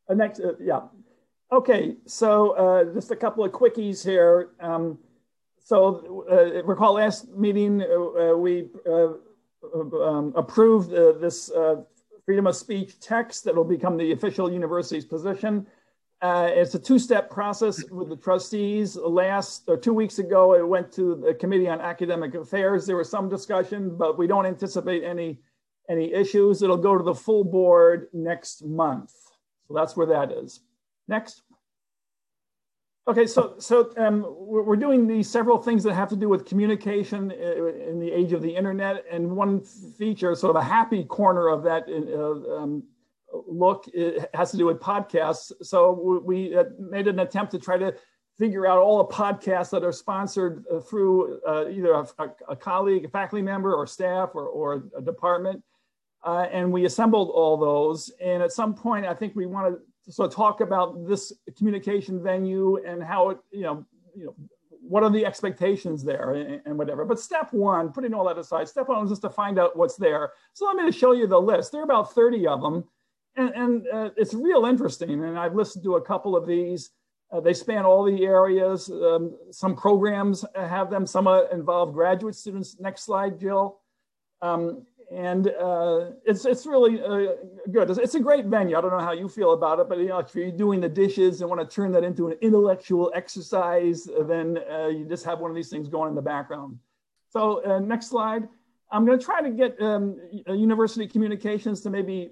Next, yeah. Okay, so just a couple of quickies here. Recall last meeting we approved this freedom of speech text that will become the official university's position. It's a two-step process with the trustees. 2 weeks ago, it went to the Committee on Academic Affairs. There was some discussion, but we don't anticipate any issues. It'll go to the full board next month. So that's where that is. Next. Okay, so we're doing these several things that have to do with communication in the age of the internet. And one feature, sort of a happy corner of that look, it has to do with podcasts. So we made an attempt to try to figure out all the podcasts that are sponsored through either a colleague, a faculty member, or staff, or a department. And we assembled all those. And at some point, I think we wanted to sort of talk about this communication venue and how it, what are the expectations there and whatever. But step one, putting all that aside, step one was just to find out what's there. So let me show you the list. There are about 30 of them. And it's real interesting. And I've listened to a couple of these. They span all the areas. Some programs have them. Some involve graduate students. Next slide, Jill. It's really good. It's a great venue. I don't know how you feel about it, but if you're doing the dishes and want to turn that into an intellectual exercise, then you just have one of these things going in the background. So next slide. I'm going to try to get university communications to maybe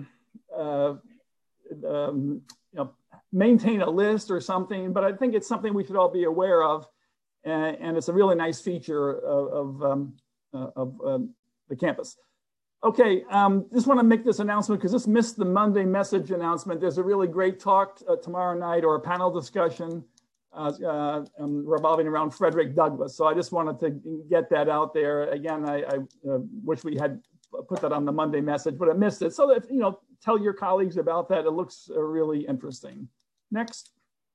maintain a list or something, but I think it's something we should all be aware of, and it's a really nice feature of the campus. Okay, just want to make this announcement because this missed the Monday message announcement. There's a really great talk tomorrow night, or a panel discussion revolving around Frederick Douglass. So I just wanted to get that out there. Again, I wish we had put that on the Monday message, but I missed it. So that, tell your colleagues about that. It looks really interesting. Next.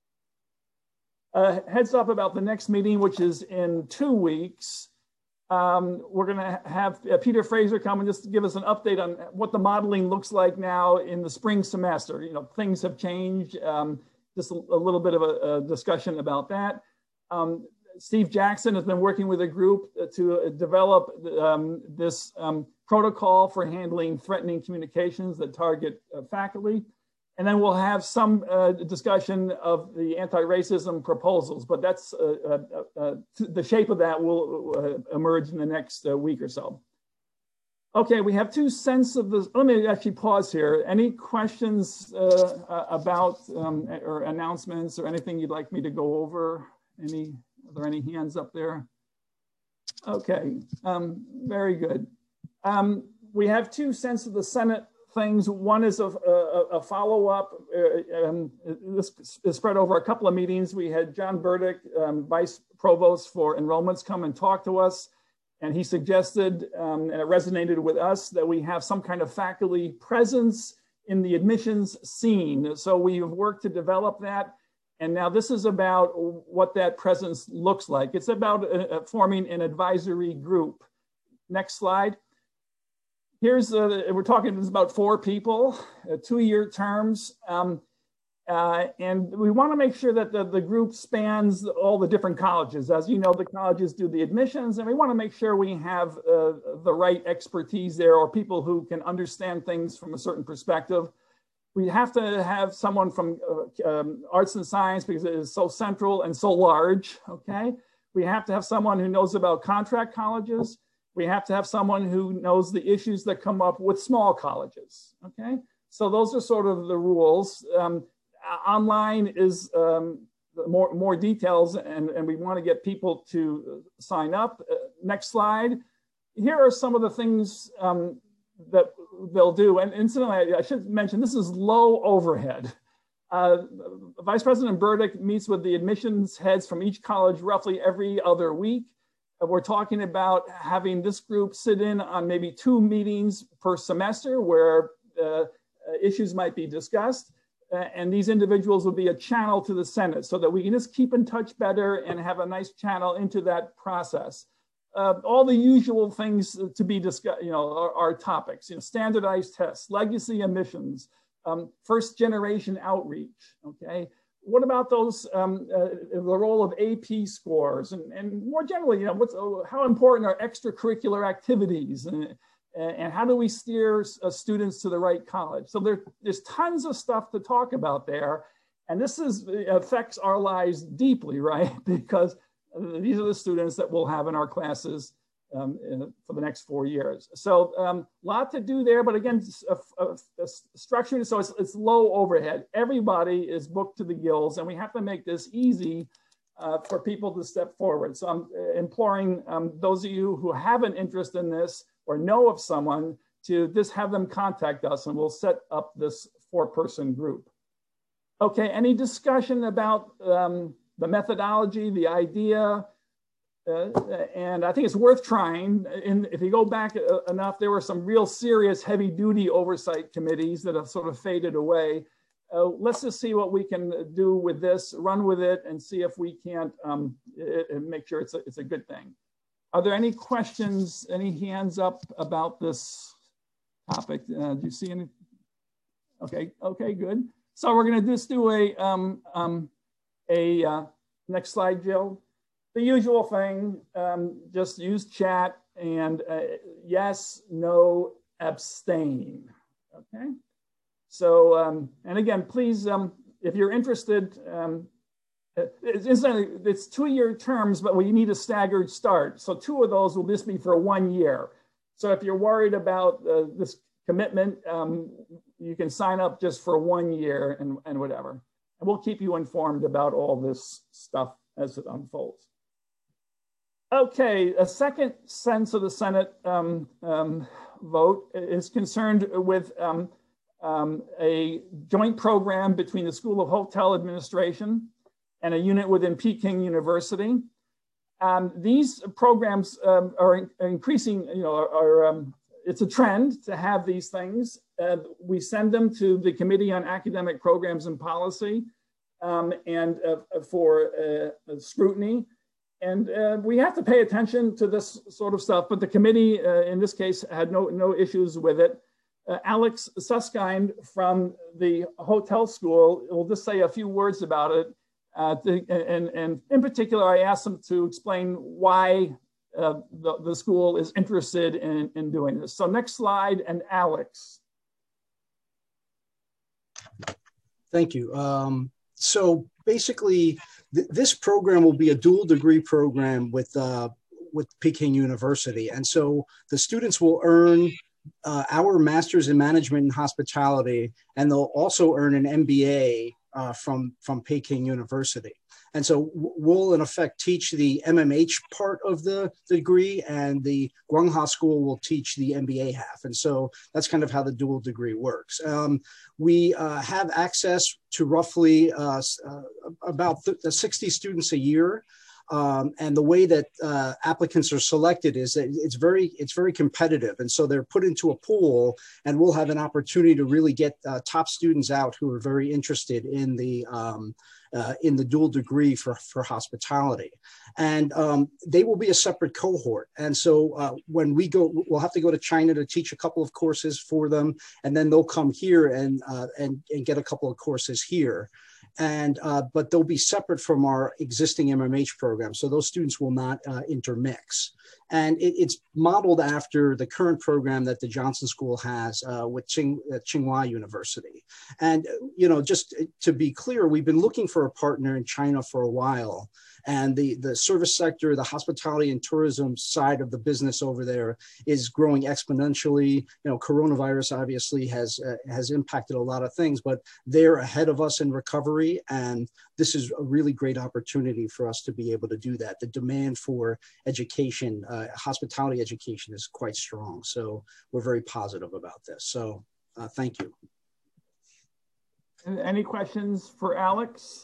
Heads up about the next meeting, which is in 2 weeks. We're going to have Peter Fraser come and just give us an update on what the modeling looks like now in the spring semester. Things have changed. Just a little bit of a discussion about that. Steve Jackson has been working with a group to develop this protocol for handling threatening communications that target faculty. And then we'll have some discussion of the anti-racism proposals, but that's the shape of that will emerge in the next week or so. Okay, we have 2 cents of this. Let me actually pause here. Any questions about or announcements or anything you'd like me to go over? Are there any hands up there? Okay, very good. We have 2 cents of the Senate things. One is a follow-up. This is spread over a couple of meetings. We had John Burdick, Vice Provost for Enrollments, come and talk to us. And he suggested, and it resonated with us, that we have some kind of faculty presence in the admissions scene. So we've worked to develop that. And now this is about what that presence looks like. It's about forming an advisory group. Next slide. Here's, we're talking about 4 people, 2-year terms. And we want to make sure that the group spans all the different colleges. As you know, the colleges do the admissions, and we want to make sure we have the right expertise there, or people who can understand things from a certain perspective. We have to have someone from arts and science because it is so central and so large, okay? We have to have someone who knows about contract colleges. We have to have someone who knows the issues that come up with small colleges, okay? So those are sort of the rules. Online is more details, and we want to get people to sign up. Next slide. Here are some of the things that they'll do. And incidentally, I should mention, this is low overhead. Vice President Burdick meets with the admissions heads from each college roughly every other week. We're talking about having this group sit in on maybe 2 meetings per semester where issues might be discussed. And these individuals will be a channel to the Senate so that we can just keep in touch better and have a nice channel into that process. All the usual things to be discussed, are topics, standardized tests, legacy emissions, first generation outreach, okay? What about those, the role of AP scores and more generally, you know, how important are extracurricular activities and how do we steer students to the right college? So there's tons of stuff to talk about there. And this affects our lives deeply, right? Because these are the students that we'll have in our classes for the next 4 years. So a lot to do there, but again, structured so it's low overhead. Everybody is booked to the gills and we have to make this easy for people to step forward. So I'm imploring those of you who have an interest in this or know of someone to just have them contact us and we'll set up this 4-person group. Okay, any discussion about the methodology, the idea? And I think it's worth trying. If you go back enough, there were some real serious heavy-duty oversight committees that have sort of faded away. Let's just see what we can do with this, run with it, and see if we can't make sure it's a good thing. Are there any questions, any hands up about this topic? Do you see any? Okay, good. So we're going to just do a next slide, Jill. The usual thing, just use chat and yes, no, abstain, okay? So, and again, please, if you're interested, it's 2-year terms, but we need a staggered start. So 2 of those will just be for 1 year. So if you're worried about this commitment, you can sign up just for 1 year and whatever. And we'll keep you informed about all this stuff as it unfolds. Okay, a second sense of the Senate vote is concerned with a joint program between the School of Hotel Administration and a unit within Peking University. These programs are increasing, you know, it's a trend to have these things. We send them to the Committee on Academic Programs and Policy and for scrutiny. And we have to pay attention to this sort of stuff, but the committee in this case had no issues with it. Alex Susskind from the hotel school will just say a few words about it. And in particular, I asked him to explain why the school is interested in doing this. So next slide, and Alex. Thank you. So basically, this program will be a dual degree program with Peking University. And so the students will earn our Master's in Management and Hospitality, and they'll also earn an MBA from Peking University. And so we'll in effect teach the MMH part of the degree, and the Guanghua School will teach the MBA half. And so that's kind of how the dual degree works. We have access to roughly about 60 students a year. And the way that applicants are selected is that it's very competitive. And so they're put into a pool, and we'll have an opportunity to really get top students out who are very interested in the dual degree for hospitality. And they will be a separate cohort. And so when we go, we'll have to go to China to teach a couple of courses for them, and then they'll come here and get a couple of courses here. And but they'll be separate from our existing MMH program, so those students will not intermix. And it's modeled after the current program that the Johnson School has with Tsinghua University. And you know, just to be clear, we've been looking for a partner in China for a while. And the service sector, the hospitality and tourism side of the business over there is growing exponentially. You know, coronavirus obviously has impacted a lot of things, but they're ahead of us in recovery. And this is a really great opportunity for us to be able to do that. The demand for education, hospitality education, is quite strong. So we're very positive about this. So thank you. Any questions for Alex?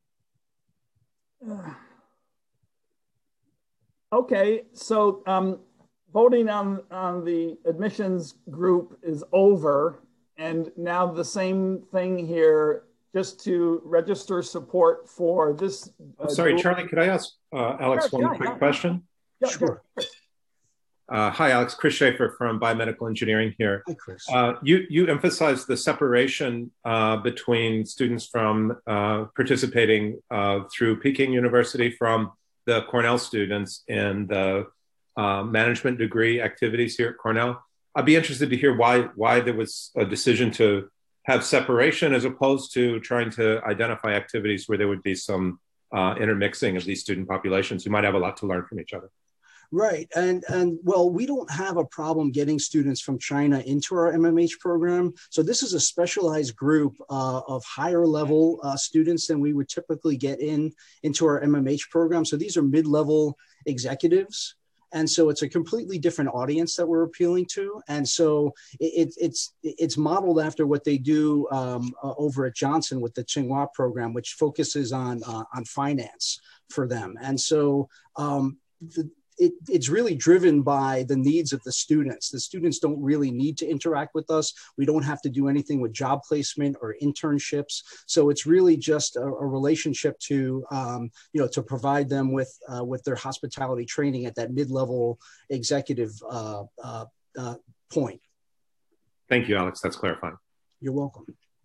Okay, so voting on the admissions group is over, and now the same thing here, just to register support for this. Sorry, Charlie, could I ask Alex one quick question? Yeah, sure. Hi, Alex. Chris Schaefer from Biomedical Engineering here. Hi, Chris. You emphasized the separation between students from participating through Peking University from the Cornell students in the management degree activities here at Cornell. I'd be interested to hear why there was a decision to have separation as opposed to trying to identify activities where there would be some intermixing of these student populations who might have a lot to learn from each other. Right. And well, we don't have a problem getting students from China into our MMH program. So this is a specialized group of higher level students than we would typically get into our MMH program. So these are mid-level executives. And so it's a completely different audience that we're appealing to. And so it's modeled after what they do over at Johnson with the Tsinghua program, which focuses on finance for them. And so it's really driven by the needs of the students. The students don't really need to interact with us. We don't have to do anything with job placement or internships. So it's really just a relationship to, to provide them with their hospitality training at that mid-level executive point. Thank you, Alex. That's clarifying. You're welcome.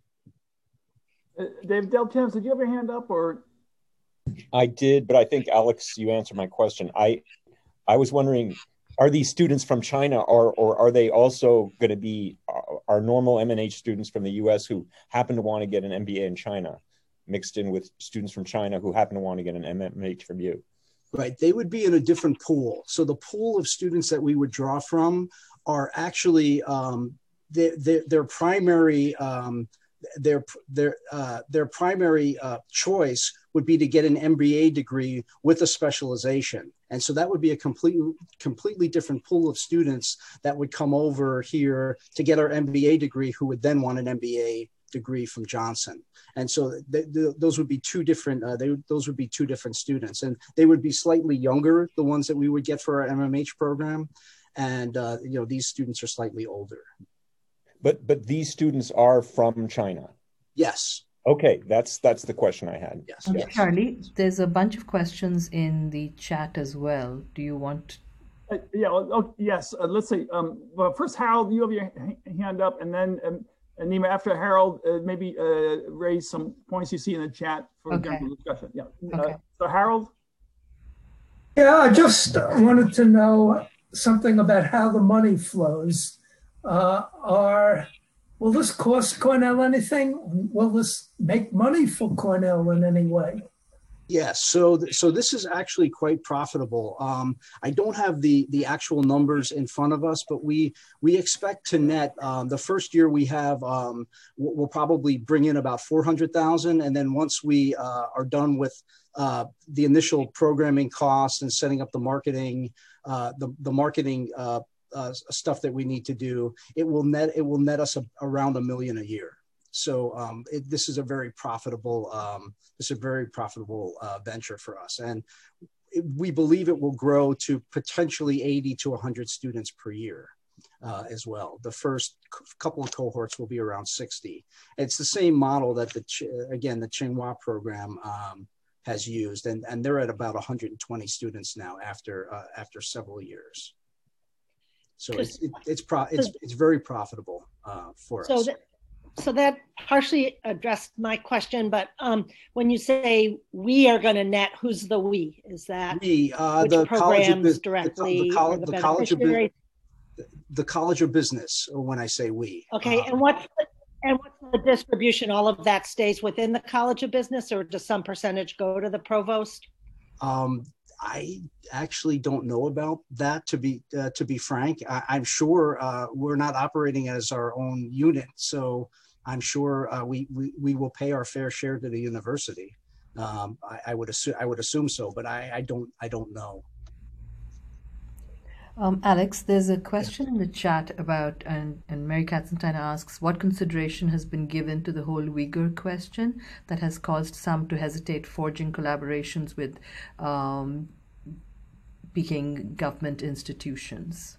Dave Del-Temps, did you have your hand up or? I did, but I think, Alex, you answered my question. I was wondering, are these students from China or are they also going to be our normal MNH students from the US who happen to want to get an MBA in China, mixed in with students from China who happen to want to get an MMH from you? Right, they would be in a different pool. So the pool of students that we would draw from are actually their primary their primary choice would be to get an MBA degree with a specialization. And so that would be a completely different pool of students that would come over here to get our MBA degree, who would then want an MBA degree from Johnson. And so those would be two different, those would be two different students. And they would be slightly younger, the ones that we would get for our MMH program. And, these students are slightly older. But these students are from China? Yes. Okay, that's the question I had. Yes. Yes. Charlie, there's a bunch of questions in the chat as well. Do you want? Yes. Let's see. Well, first, Harold, you have your hand up, and then Nima, after Harold, maybe raise some points you see in the chat for general discussion. Yeah. Okay. So Harold. Yeah, I just wanted to know something about how the money flows. Will this cost Cornell anything? Will this make money for Cornell in any way? Yes, so this is actually quite profitable. I don't have the actual numbers in front of us, but we expect to net the first year we have we'll probably bring in about $400,000, and then once we are done with the initial programming costs and setting up the marketing, stuff that we need to do, it will net us around $1 million a year. So this is a very profitable venture for us, and we believe it will grow to potentially 80 to 100 students per year as well. The first couple of cohorts will be around 60. It's the same model that the Tsinghua program has used, and they're at about 120 students now after several years. So it's very profitable for us. So that partially addressed my question, but when you say we are going to net, who's the we? Is that the programs directly? The College of Business, or when I say we. Okay, and what's the distribution? All of that stays within the College of Business, or does some percentage go to the provost? I actually don't know about that, to be frank. I'm sure we're not operating as our own unit, so I'm sure we will pay our fair share to the university. I would assume so, but I don't know. Alex, there's a question in the chat about, and Mary Katzenstein asks, what consideration has been given to the whole Uyghur question that has caused some to hesitate forging collaborations with Peking government institutions?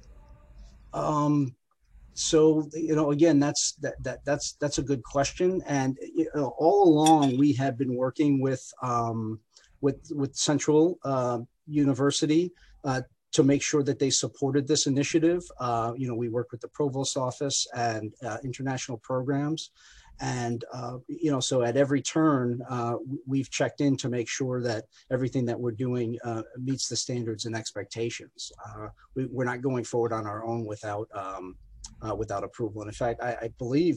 So again, that's a good question, and all along we have been working with Central University to make sure that they supported this initiative. We worked with the Provost Office and international programs. And, so at every turn, we've checked in to make sure that everything that we're doing meets the standards and expectations. We're not going forward on our own without approval. And in fact, I believe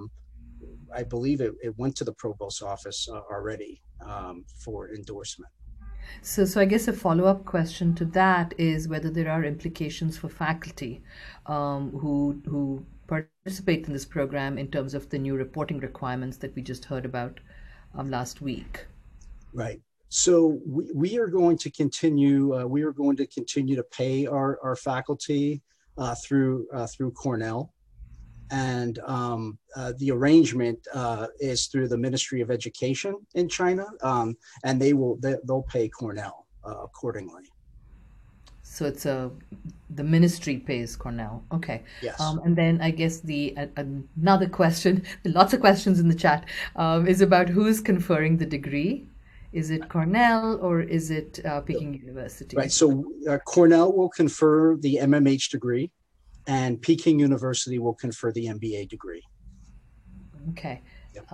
it went to the Provost Office already for endorsement. So I guess a follow-up question to that is whether there are implications for faculty who participate in this program in terms of the new reporting requirements that we just heard about last week. Right. So we are going to continue. We are going to continue to pay our faculty through Cornell, and the arrangement is through the Ministry of Education in China, and they'll pay Cornell accordingly. So it's the ministry pays Cornell. Okay. Yes. And then I guess another question, lots of questions in the chat, is about who's conferring the degree. Is it Cornell or is it Peking University? Right. So Cornell will confer the MMH degree, and Peking University will confer the MBA degree. Okay. Yep.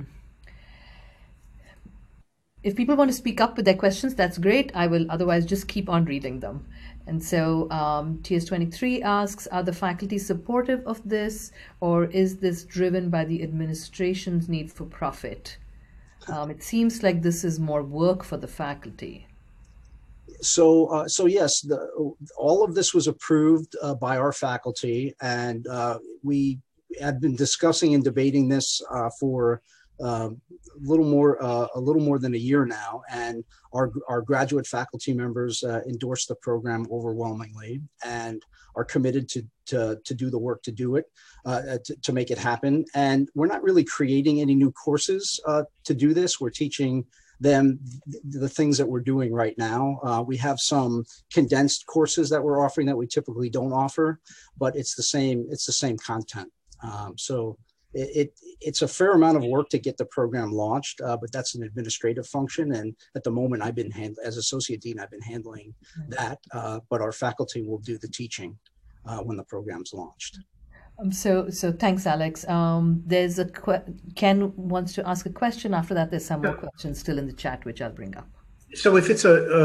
If people want to speak up with their questions, that's great. I will otherwise just keep on reading them. And so TS23 asks, are the faculty supportive of this, or is this driven by the administration's need for profit? It seems like this is more work for the faculty. So yes, all of this was approved by our faculty, and we had been discussing and debating this for a little more than a year now, and our graduate faculty members endorsed the program overwhelmingly and are committed to do the work to do it, to make it happen. And we're not really creating any new courses to do this. We're teaching them the things that we're doing right now. We have some condensed courses that we're offering that we typically don't offer, but it's the same content. So it's a fair amount of work to get the program launched, but that's an administrative function. And at the moment, as Associate Dean, I've been handling that, but our faculty will do the teaching when the program's launched. So thanks, Alex. There's Ken wants to ask a question. After that, there's some more questions still in the chat, which I'll bring up. So if it's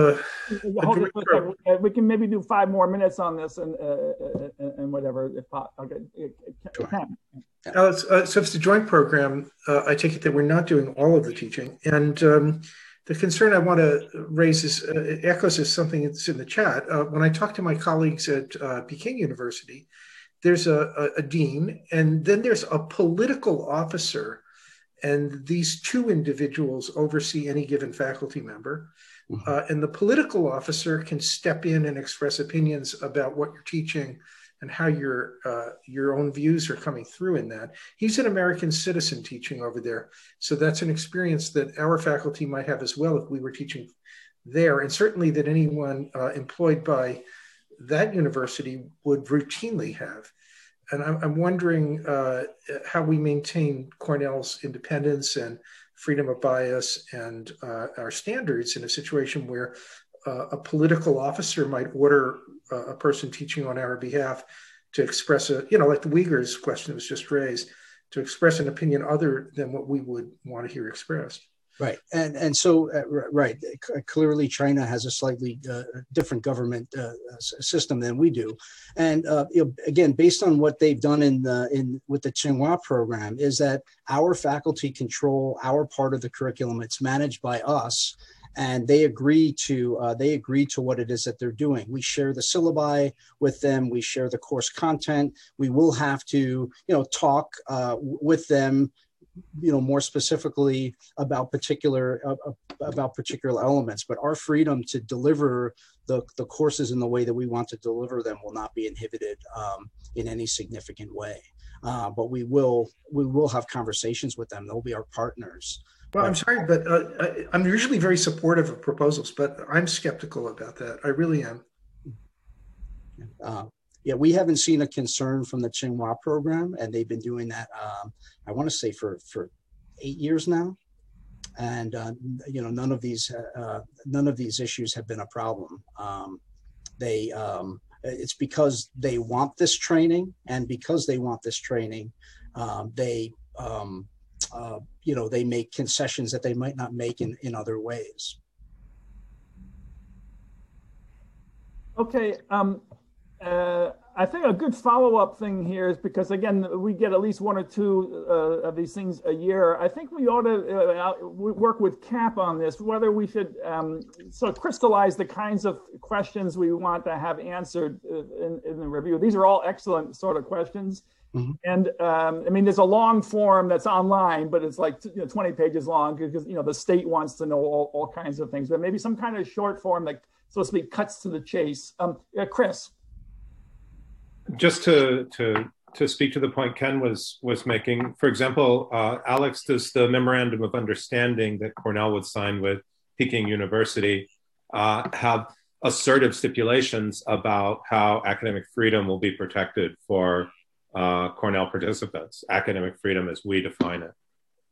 we can maybe do 5 more minutes on this and whatever. Okay. Sure. Alex, so if it's a joint program, I take it that we're not doing all of the teaching. And the concern I want to raise is echoes is something that's in the chat. When I talk to my colleagues at Peking University, there's a dean, and then there's a political officer, and these two individuals oversee any given faculty member. And the political officer can step in and express opinions about what you're teaching and how your own views are coming through in that. He's an American citizen teaching over there. So that's an experience that our faculty might have as well if we were teaching there, and certainly that anyone employed by that university would routinely have. And I'm wondering how we maintain Cornell's independence and freedom of bias and our standards in a situation where a political officer might order a person teaching on our behalf to express like the Uyghurs question that was just raised, to express an opinion other than what we would want to hear expressed. Right. And so, right, clearly China has a slightly different government system than we do. And again, based on what they've done with the Tsinghua program, is that our faculty control our part of the curriculum. It's managed by us, and they agree to what it is that they're doing. We share the syllabi with them. We share the course content. We will have to, talk with them, more specifically about particular elements, but our freedom to deliver the courses in the way that we want to deliver them will not be inhibited in any significant way. But we will have conversations with them. They'll be our partners. Well, I'm sorry, but I'm usually very supportive of proposals, but I'm skeptical about that. I really am. Yeah, we haven't seen a concern from the Tsinghua program, and they've been doing that, I want to say for 8 years now. And, none of these issues have been a problem. It's because they want this training, and because they want this training, they make concessions that they might not make in other ways. Okay. I think a good follow-up thing here is because, again, we get at least one or two of these things a year. I think we ought to work with CAP on this, whether we should sort of crystallize the kinds of questions we want to have answered in the review. These are all excellent sort of questions. Mm-hmm. And I mean, there's a long form that's online, but it's like 20 pages long because, the state wants to know all kinds of things, but maybe some kind of short form that, so to speak, cuts to the chase. Chris. Just to speak to the point Ken was making, for example, Alex, does the memorandum of understanding that Cornell would sign with Peking University have assertive stipulations about how academic freedom will be protected for Cornell participants, academic freedom as we define it?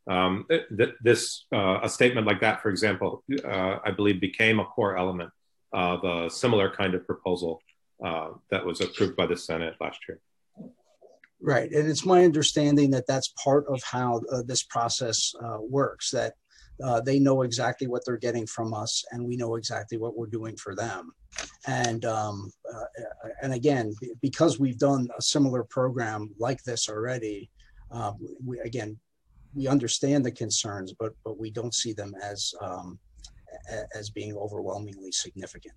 A statement like that, for example, I believe became a core element of a similar kind of proposal that was approved by the Senate last year. Right, and it's my understanding that that's part of how this process works, that they know exactly what they're getting from us, and we know exactly what we're doing for them. And again, because we've done a similar program like this already, we understand the concerns, but we don't see them as being overwhelmingly significant.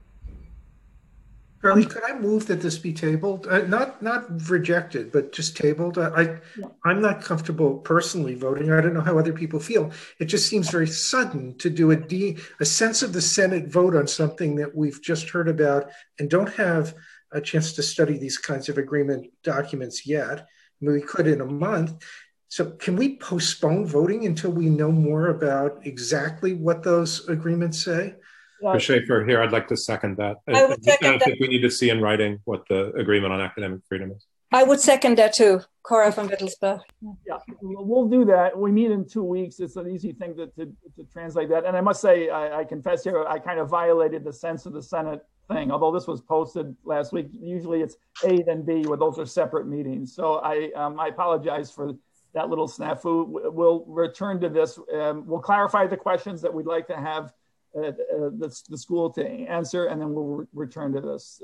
Charlie, could I move that this be tabled? Not rejected, but just tabled. I'm not comfortable personally voting. I don't know how other people feel. It just seems very sudden to do a sense of the Senate vote on something that we've just heard about and don't have a chance to study these kinds of agreement documents yet. I mean, we could in a month. So can we postpone voting until we know more about exactly what those agreements say? Ms. Schaefer, here, I'd like to second that. I would second I think we need to see in writing what the agreement on academic freedom is. I would second that too, Cora van Wittelsbach. Yeah, we'll do that. We meet in 2 weeks. It's an easy thing to translate that. And I must say, I confess here, I kind of violated the sense of the Senate thing. Although this was posted last week, usually it's A then B, where those are separate meetings. So I apologize for that little snafu. We'll return to this. We'll clarify the questions that we'd like to have the school to answer, and then we'll return to this.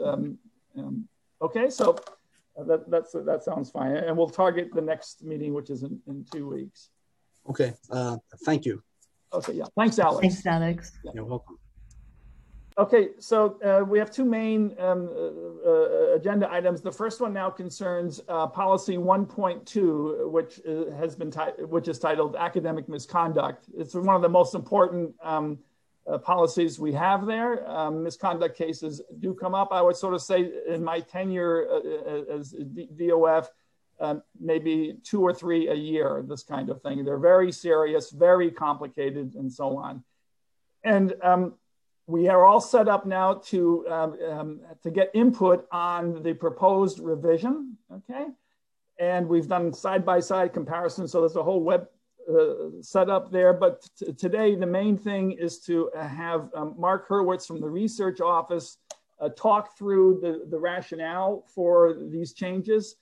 Okay, so that sounds fine, and we'll target the next meeting, which is in 2 weeks. Okay, thank you. Okay, yeah, thanks, Alex. Thanks, Alex. Yeah. You're welcome. Okay, so we have two main agenda items. The first one now concerns policy 1.2, which is titled academic misconduct. It's one of the most important policies we have there. Misconduct cases do come up. I would sort of say in my tenure as DOF, maybe 2 or 3 a year, this kind of thing. They're very serious, very complicated, and so on. And we are all set up now to get input on the proposed revision, okay? And we've done side-by-side comparisons, so there's a whole web set up there. But today, the main thing is to have Mark Hurwitz from the research office talk through the rationale for these changes.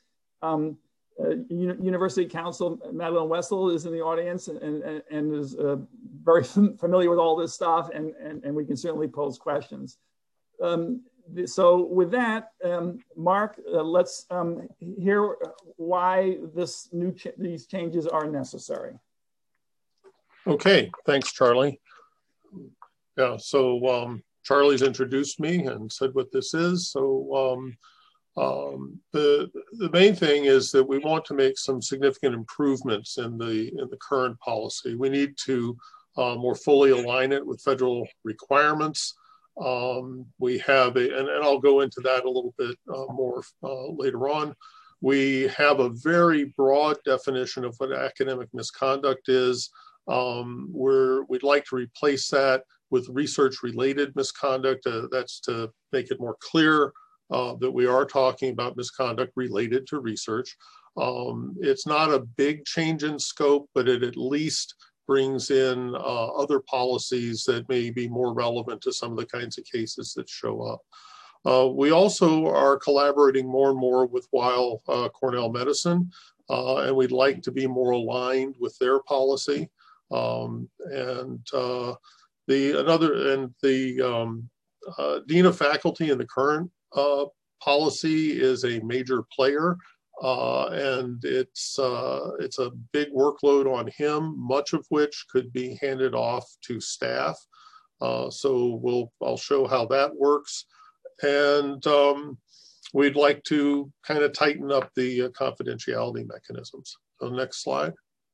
University Counsel Madeline Wessel is in the audience and is very familiar with all this stuff, and we can certainly pose questions. So with that, Mark, let's hear why these changes are necessary. Okay, thanks, Charlie. Yeah, so Charlie's introduced me and said what this is. So the main thing is that we want to make some significant improvements in the current policy. We need to more fully align it with federal requirements. We have and I'll go into that a little bit more later on. We have a very broad definition of what academic misconduct is. We'd like to replace that with research-related misconduct. That's to make it more clear that we are talking about misconduct related to research. It's not a big change in scope, but it at least brings in other policies that may be more relevant to some of the kinds of cases that show up. We also are collaborating more and more with Weill Cornell Medicine, and we'd like to be more aligned with their policy. Dean of Faculty in the current policy is a major player, and it's a big workload on him, much of which could be handed off to staff. So I'll show how that works. And we'd like to kind of tighten up the confidentiality mechanisms. So next slide.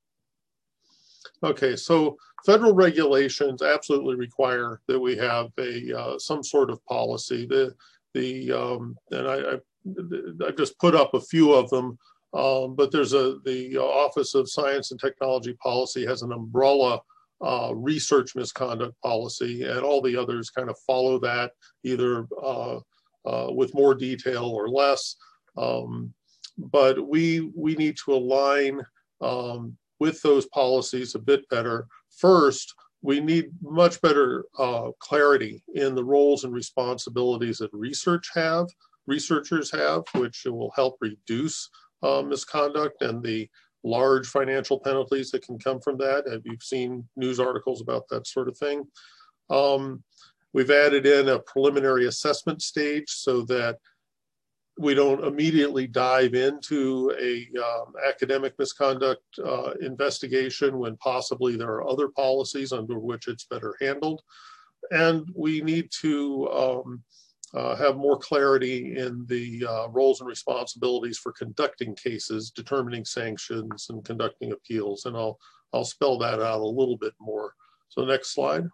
Okay, so federal regulations absolutely require that we have some sort of policy. And I just put up a few of them, but there's the Office of Science and Technology Policy has an umbrella research misconduct policy, and all the others kind of follow that, either with more detail or less. But we need to align with those policies a bit better. First, we need much better clarity in the roles and responsibilities that researchers have, which will help reduce misconduct and the large financial penalties that can come from that. Have you seen news articles about that sort of thing? We've added in a preliminary assessment stage so that we don't immediately dive into a academic misconduct investigation when possibly there are other policies under which it's better handled. And we need to have more clarity in the roles and responsibilities for conducting cases, determining sanctions, and conducting appeals. And I'll spell that out a little bit more. So next slide.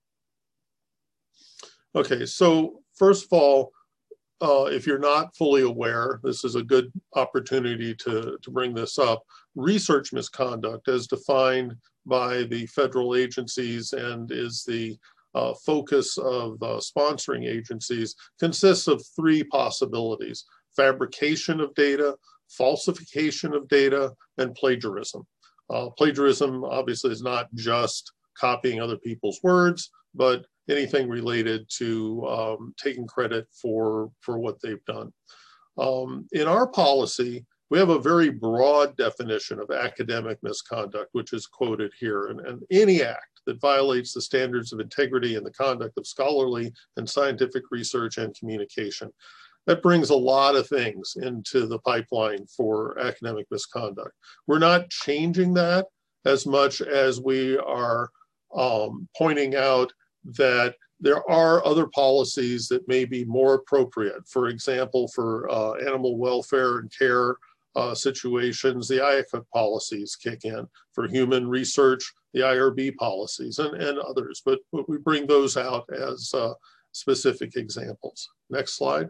Okay, so first of all, if you're not fully aware, this is a good opportunity to bring this up. Research misconduct, as defined by the federal agencies and is the focus of sponsoring agencies, consists of three possibilities: fabrication of data, falsification of data, and plagiarism. Plagiarism obviously is not just copying other people's words, but anything related to taking credit for what they've done. In our policy, we have a very broad definition of academic misconduct, which is quoted here, and any act that violates the standards of integrity and the conduct of scholarly and scientific research and communication. That brings a lot of things into the pipeline for academic misconduct. We're not changing that as much as we are pointing out that there are other policies that may be more appropriate. For example, for animal welfare and care situations, the IACUC policies kick in. For human research, the IRB policies and others, but we bring those out as specific examples. Next slide.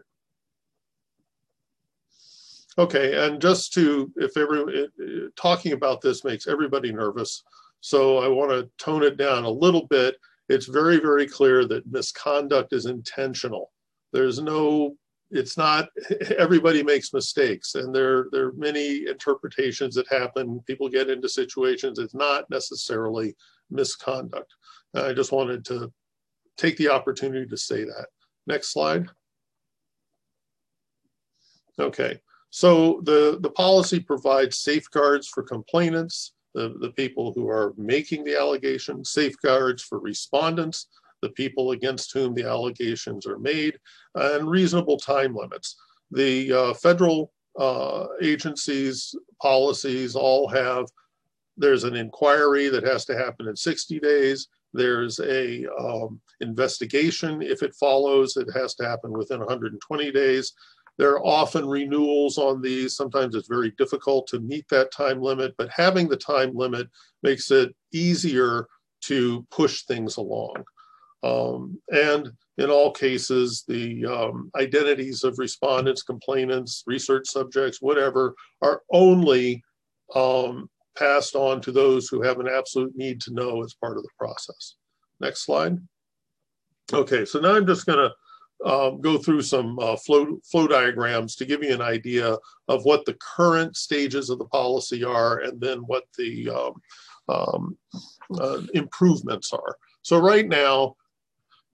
Okay, and just to, talking about this makes everybody nervous, so I want to tone it down a little bit. It's very, very clear that misconduct is intentional. There's no, it's not, everybody makes mistakes, and there are many interpretations that happen. People get into situations, it's not necessarily misconduct. I just wanted to take the opportunity to say that. Next slide. Okay, so the policy provides safeguards for complainants, the people who are making the allegations, safeguards for respondents, the people against whom the allegations are made, and reasonable time limits. The federal agencies' policies all have, there's an inquiry that has to happen in 60 days. There's a investigation. If it follows, it has to happen within 120 days. There are often renewals on these. Sometimes it's very difficult to meet that time limit, but having the time limit makes it easier to push things along. And in all cases, the identities of respondents, complainants, research subjects, whatever, are only passed on to those who have an absolute need to know as part of the process. Next slide. Okay, so now I'm just gonna go through some flow diagrams to give you an idea of what the current stages of the policy are and then what the improvements are. So right now,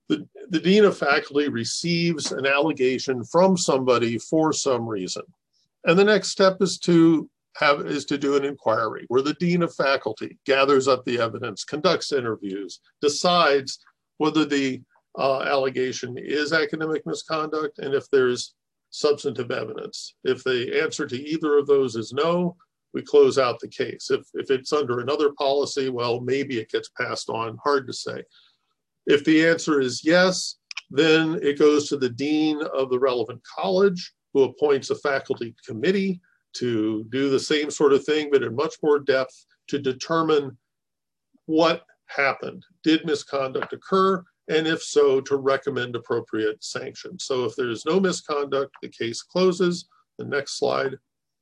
The dean of faculty receives an allegation from somebody for some reason. And the next step is to do an inquiry where the dean of faculty gathers up the evidence, conducts interviews, decides whether the allegation is academic misconduct and if there's substantive evidence. If the answer to either of those is no, we close out the case. If it's under another policy, well, maybe it gets passed on, hard to say. If the answer is yes, then it goes to the dean of the relevant college, who appoints a faculty committee to do the same sort of thing, but in much more depth, to determine what happened. Did misconduct occur? And if so, to recommend appropriate sanctions. So if there's no misconduct, the case closes. The next slide.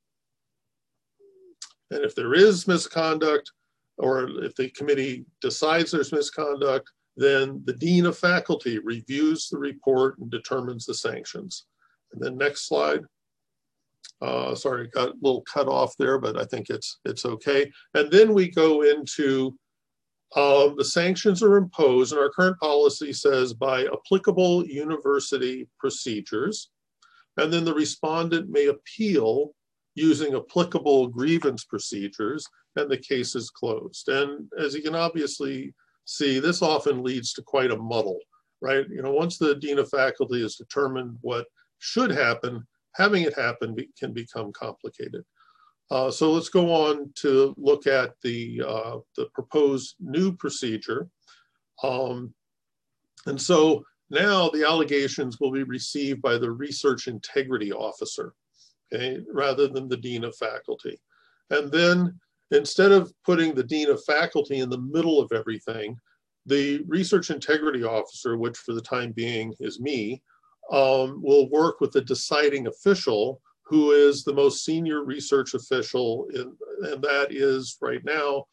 And if there is misconduct, or if the committee decides there's misconduct, then the dean of faculty reviews the report and determines the sanctions. And then next slide. Sorry, got a little cut off there, but I think it's okay. And then we go into the sanctions are imposed, and our current policy says by applicable university procedures. And then the respondent may appeal using applicable grievance procedures, and the case is closed. And as you can obviously see, this often leads to quite a muddle, right? You know, once the dean of faculty has determined what should happen, having it happen can become complicated. So let's go on to look at the proposed new procedure. And so now the allegations will be received by the research integrity officer, okay, rather than the dean of faculty. And then instead of putting the dean of faculty in the middle of everything, the research integrity officer, which for the time being is me, will work with the deciding official, who is the most senior research official, and that is right now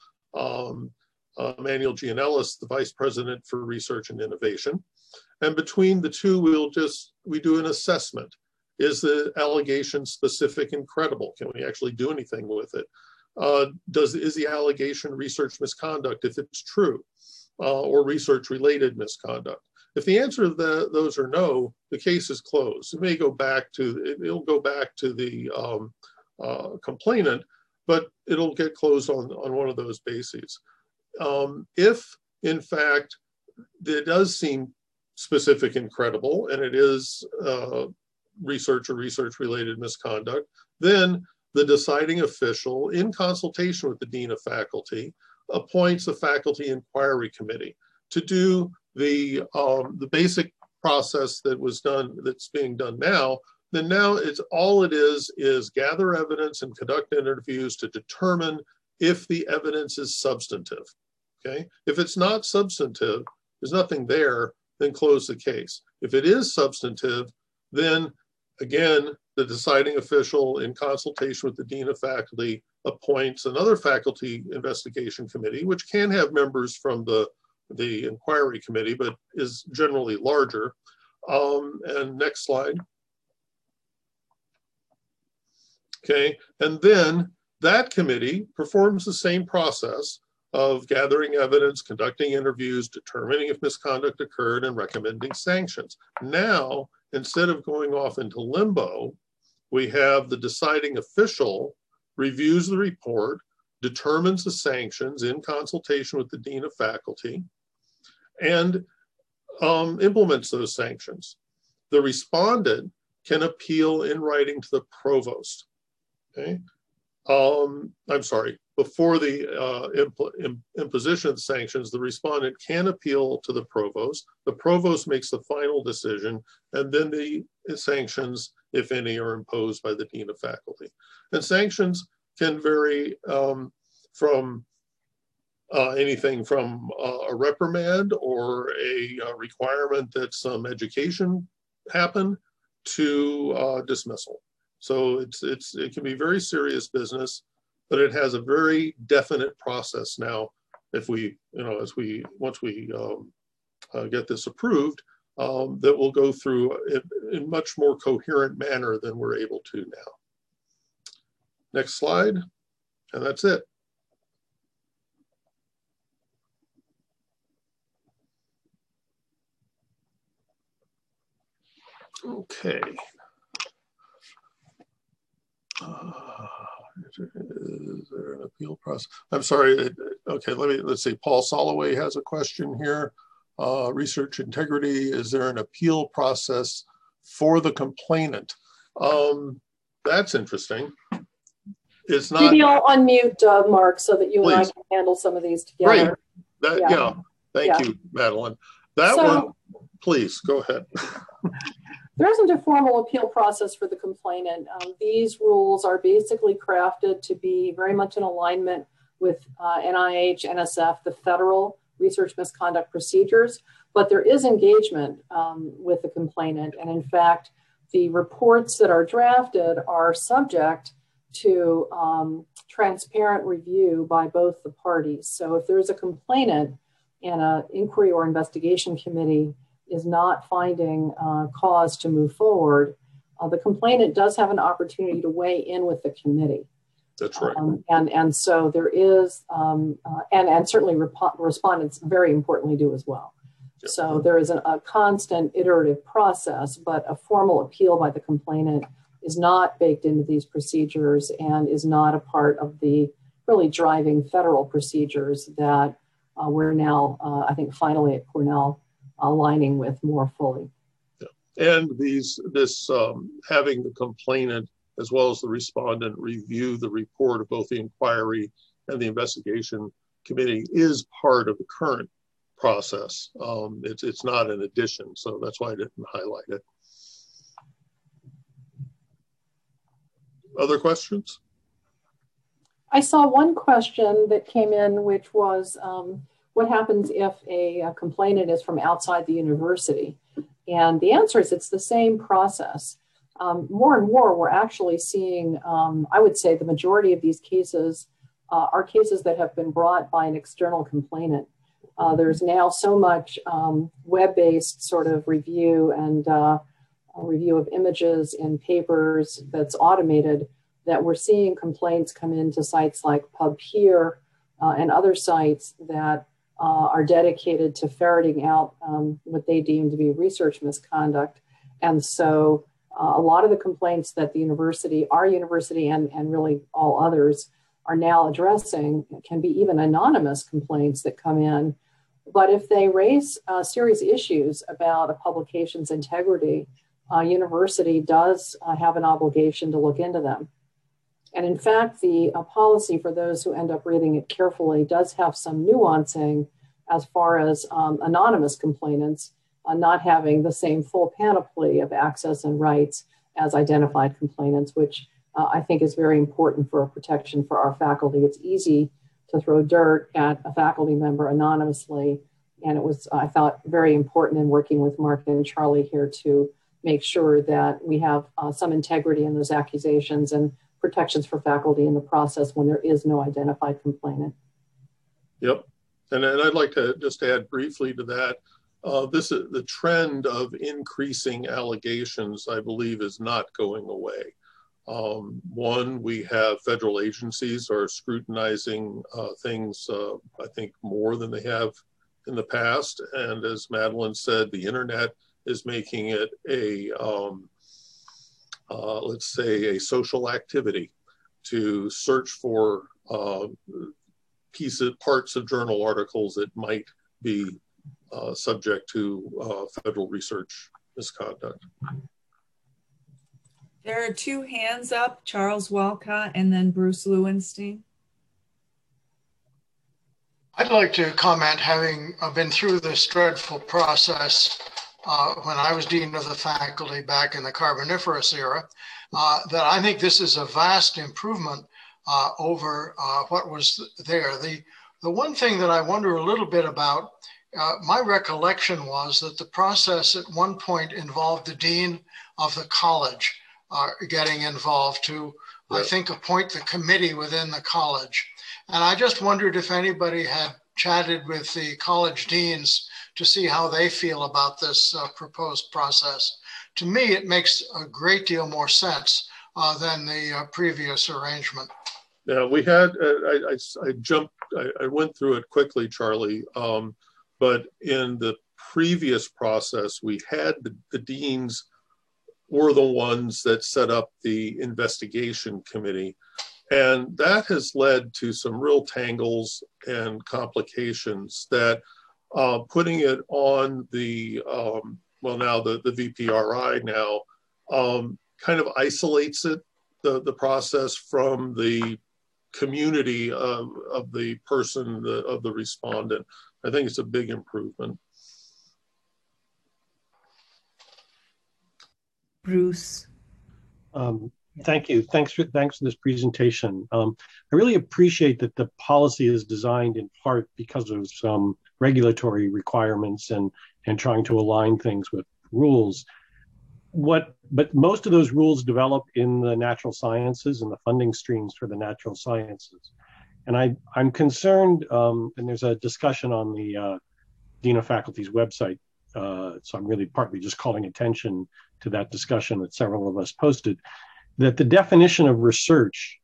Manuel Gianellis, the Vice President for Research and Innovation. And between the two, we do an assessment. Is the allegation specific and credible? Can we actually do anything with it? Is the allegation research misconduct if it's true, or research related misconduct? If the answer to those are no, the case is closed. It may go back to, it'll go back to the complainant, but it'll get closed on one of those bases. If in fact it does seem specific and credible, and it is research or research related misconduct, then the deciding official, in consultation with the dean of faculty, appoints a faculty inquiry committee to do the basic process that was done, that's being done now. Then now all it is gather evidence and conduct interviews to determine if the evidence is substantive, okay? If it's not substantive, there's nothing there, then close the case. If it is substantive, then again, the deciding official, in consultation with the dean of faculty, appoints another faculty investigation committee, which can have members from the inquiry committee, but is generally larger. And next slide. Okay, and then that committee performs the same process of gathering evidence, conducting interviews, determining if misconduct occurred, and recommending sanctions. Now, instead of going off into limbo, we have the deciding official reviews the report, determines the sanctions in consultation with the dean of faculty, and implements those sanctions. The respondent can appeal in writing to the provost. Okay, I'm sorry. Before the imposition of the sanctions, the respondent can appeal to the provost. The provost makes the final decision, and then the sanctions, if any, are imposed by the dean of faculty. And sanctions can vary from anything from a reprimand or a requirement that some education happen to dismissal. So it can be very serious business, but it has a very definite process now. If we, once we get this approved, that will go through it in a much more coherent manner than we're able to now. Next slide, and that's it. Okay. Is there an appeal process? I'm sorry. Okay, let's see. Paul Soloway has a question here. Research integrity. Is there an appeal process for the complainant? That's interesting. It's not. Maybe I'll unmute Mark so that you and I can handle some of these together. Great. Yeah. Thank you, Madeline. That one, please go ahead. There isn't a formal appeal process for the complainant. These rules are basically crafted to be very much in alignment with NIH, NSF, the federal research misconduct procedures, but there is engagement with the complainant. And in fact, the reports that are drafted are subject to transparent review by both the parties. So if there's a complainant and an inquiry or investigation committee is not finding cause to move forward, the complainant does have an opportunity to weigh in with the committee. That's right. And so there is, and certainly respondents very importantly do as well. Yeah. So there is a constant iterative process, but a formal appeal by the complainant is not baked into these procedures and is not a part of the really driving federal procedures that we're now, I think finally at Cornell, aligning with more fully. Yeah. And this having the complainant as well as the respondent review the report of both the inquiry and the investigation committee is part of the current process. It's not an addition, so that's why I didn't highlight it. Other questions? I saw one question that came in, which was, what happens if a complainant is from outside the university? And the answer is it's the same process. More and more, we're actually seeing, I would say the majority of these cases are cases that have been brought by an external complainant. There's now so much web-based sort of review and review of images in papers that's automated that we're seeing complaints come into sites like PubPeer and other sites that are dedicated to ferreting out what they deem to be research misconduct. And so a lot of the complaints that the university, our university and really all others are now addressing can be even anonymous complaints that come in. But if they raise serious issues about a publication's integrity, university does have an obligation to look into them. And in fact, the policy for those who end up reading it carefully does have some nuancing as far as anonymous complainants not having the same full panoply of access and rights as identified complainants, which I think is very important for a protection for our faculty. It's easy to throw dirt at a faculty member anonymously. And it was, I thought, very important in working with Mark and Charlie here to make sure that we have some integrity in those accusations and protections for faculty in the process when there is no identified complainant. Yep. And I'd like to just add briefly to that. This is the trend of increasing allegations, I believe, is not going away. One, we have federal agencies are scrutinizing things, I think, more than they have in the past. And as Madeline said, the internet is making it a, let's say, a social activity to search for parts of journal articles that might be subject to federal research misconduct. There are two hands up, Charles Walcott and then Bruce Lewenstein. I'd like to comment, having been through this dreadful process when I was dean of the faculty back in the Carboniferous era, that I think this is a vast improvement over what was there. The one thing that I wonder a little bit about, my recollection was that the process at one point involved the dean of the college getting involved to, I think, appoint the committee within the college. And I just wondered if anybody had chatted with the college deans to see how they feel about this proposed process. To me, it makes a great deal more sense than the previous arrangement. Yeah, we had, I went through it quickly, Charlie, but in the previous process, we had the deans were the ones that set up the investigation committee. And that has led to some real tangles and complications that putting it on the, now the VPRI now kind of isolates it, the process from the community of the person, of the respondent. I think it's a big improvement. Bruce. Thank you. Thanks for this presentation. I really appreciate that the policy is designed in part because of some regulatory requirements and trying to align things with rules. But most of those rules develop in the natural sciences and the funding streams for the natural sciences. And I'm concerned, and there's a discussion on the Dean of Faculty's website, so I'm really partly just calling attention to that discussion that several of us posted, that the definition of research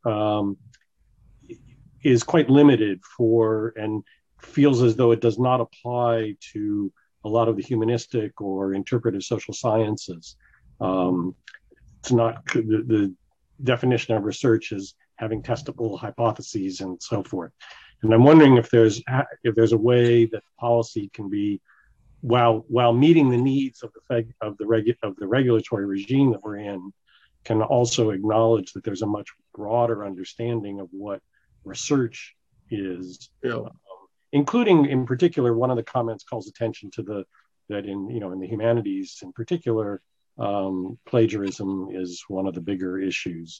is quite limited and feels as though it does not apply to a lot of the humanistic or interpretive social sciences. It's not, the definition of research is having testable hypotheses and so forth. And I'm wondering if there's a way that policy can be, while meeting the needs of the regulatory regime that we're in, can also acknowledge that there's a much broader understanding of what research is, including in particular, one of the comments calls attention to that in the humanities in particular, plagiarism is one of the bigger issues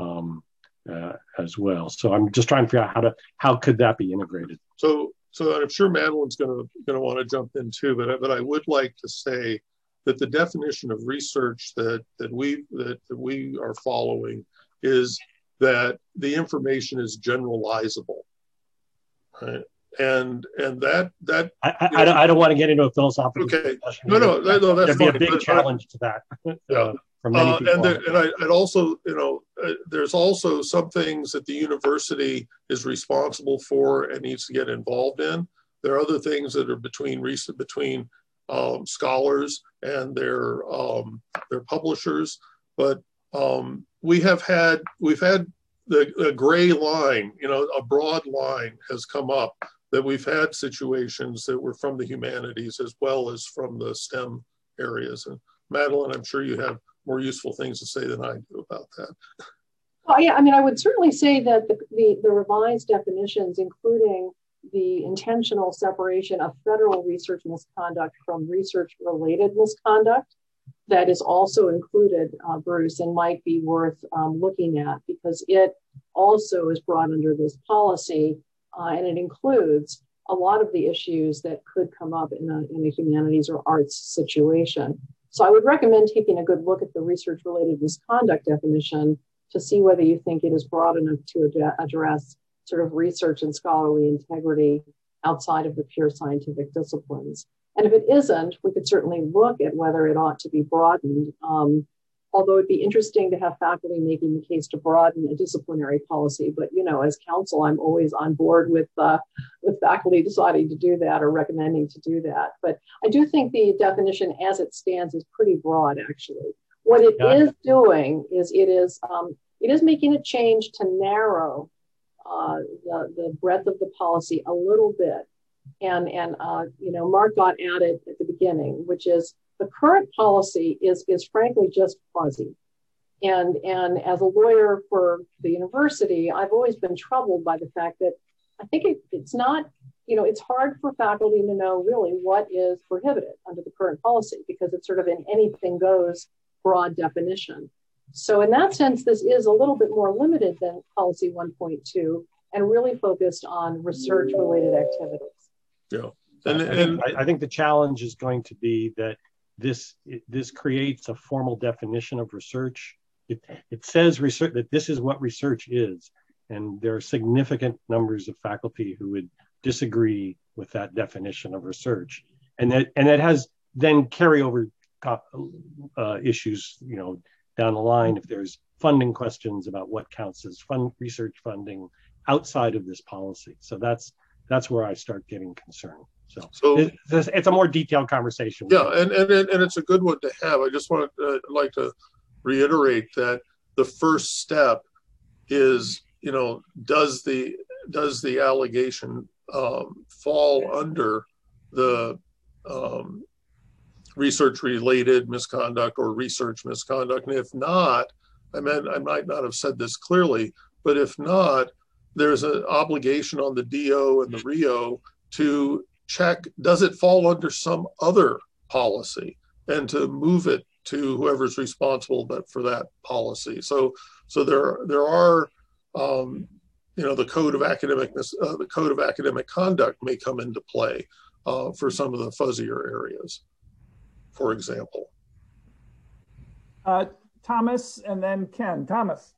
as well. So I'm just trying to figure out how could that be integrated? So I'm sure Madeline's going to want to jump in too, but I would like to say that the definition of research that we are following is that the information is generalizable, right? And that I don't want to get into a philosophical discussion. No, that's there'd be a big challenge to that. For many people. And I'd also, there's also some things that the university is responsible for and needs to get involved in. There are other things that are between scholars and their publishers, but we've had the gray line, a broad line has come up that we've had situations that were from the humanities as well as from the STEM areas. And Madeline, I'm sure you have more useful things to say than I do about that. Well, yeah, I mean, I would certainly say that the revised definitions, including the intentional separation of federal research misconduct from research-related misconduct, that is also included, Bruce, and might be worth looking at because it also is brought under this policy, and it includes a lot of the issues that could come up in a humanities or arts situation. So I would recommend taking a good look at the research-related misconduct definition to see whether you think it is broad enough to address sort of research and scholarly integrity outside of the pure scientific disciplines. And if it isn't, we could certainly look at whether it ought to be broadened. Although it'd be interesting to have faculty making the case to broaden a disciplinary policy. But, as counsel, I'm always on board with faculty deciding to do that or recommending to do that. But I do think the definition as it stands is pretty broad, actually. What it is doing is it is making a change to narrow the breadth of the policy a little bit. And Mark got at it at the beginning, which is the current policy is frankly just fuzzy. And as a lawyer for the university, I've always been troubled by the fact that I think it's not, it's hard for faculty to know really what is prohibited under the current policy because it's sort of an anything goes broad definition. So in that sense, this is a little bit more limited than policy 1.2 and really focused on research related activities. Yeah. And I think the challenge is going to be that this creates a formal definition of research. It says research, that this is what research is. And there are significant numbers of faculty who would disagree with that definition of research. And that has then carryover issues, down the line if there's funding questions about what counts as research funding outside of this policy. So that's that's where I start getting concerned. So it's a more detailed conversation. Yeah, and it's a good one to have. I just want to like to reiterate that the first step is, you know, does the allegation fall under the research-related misconduct or research misconduct? And if not, I might not have said this clearly, but if not, there's an obligation on the DO and the RIO to check, does it fall under some other policy, and to move it to whoever's responsible for that policy. So there are, you know, the code of academic conduct may come into play for some of the fuzzier areas, for example. Thomas, and then Ken. Thomas.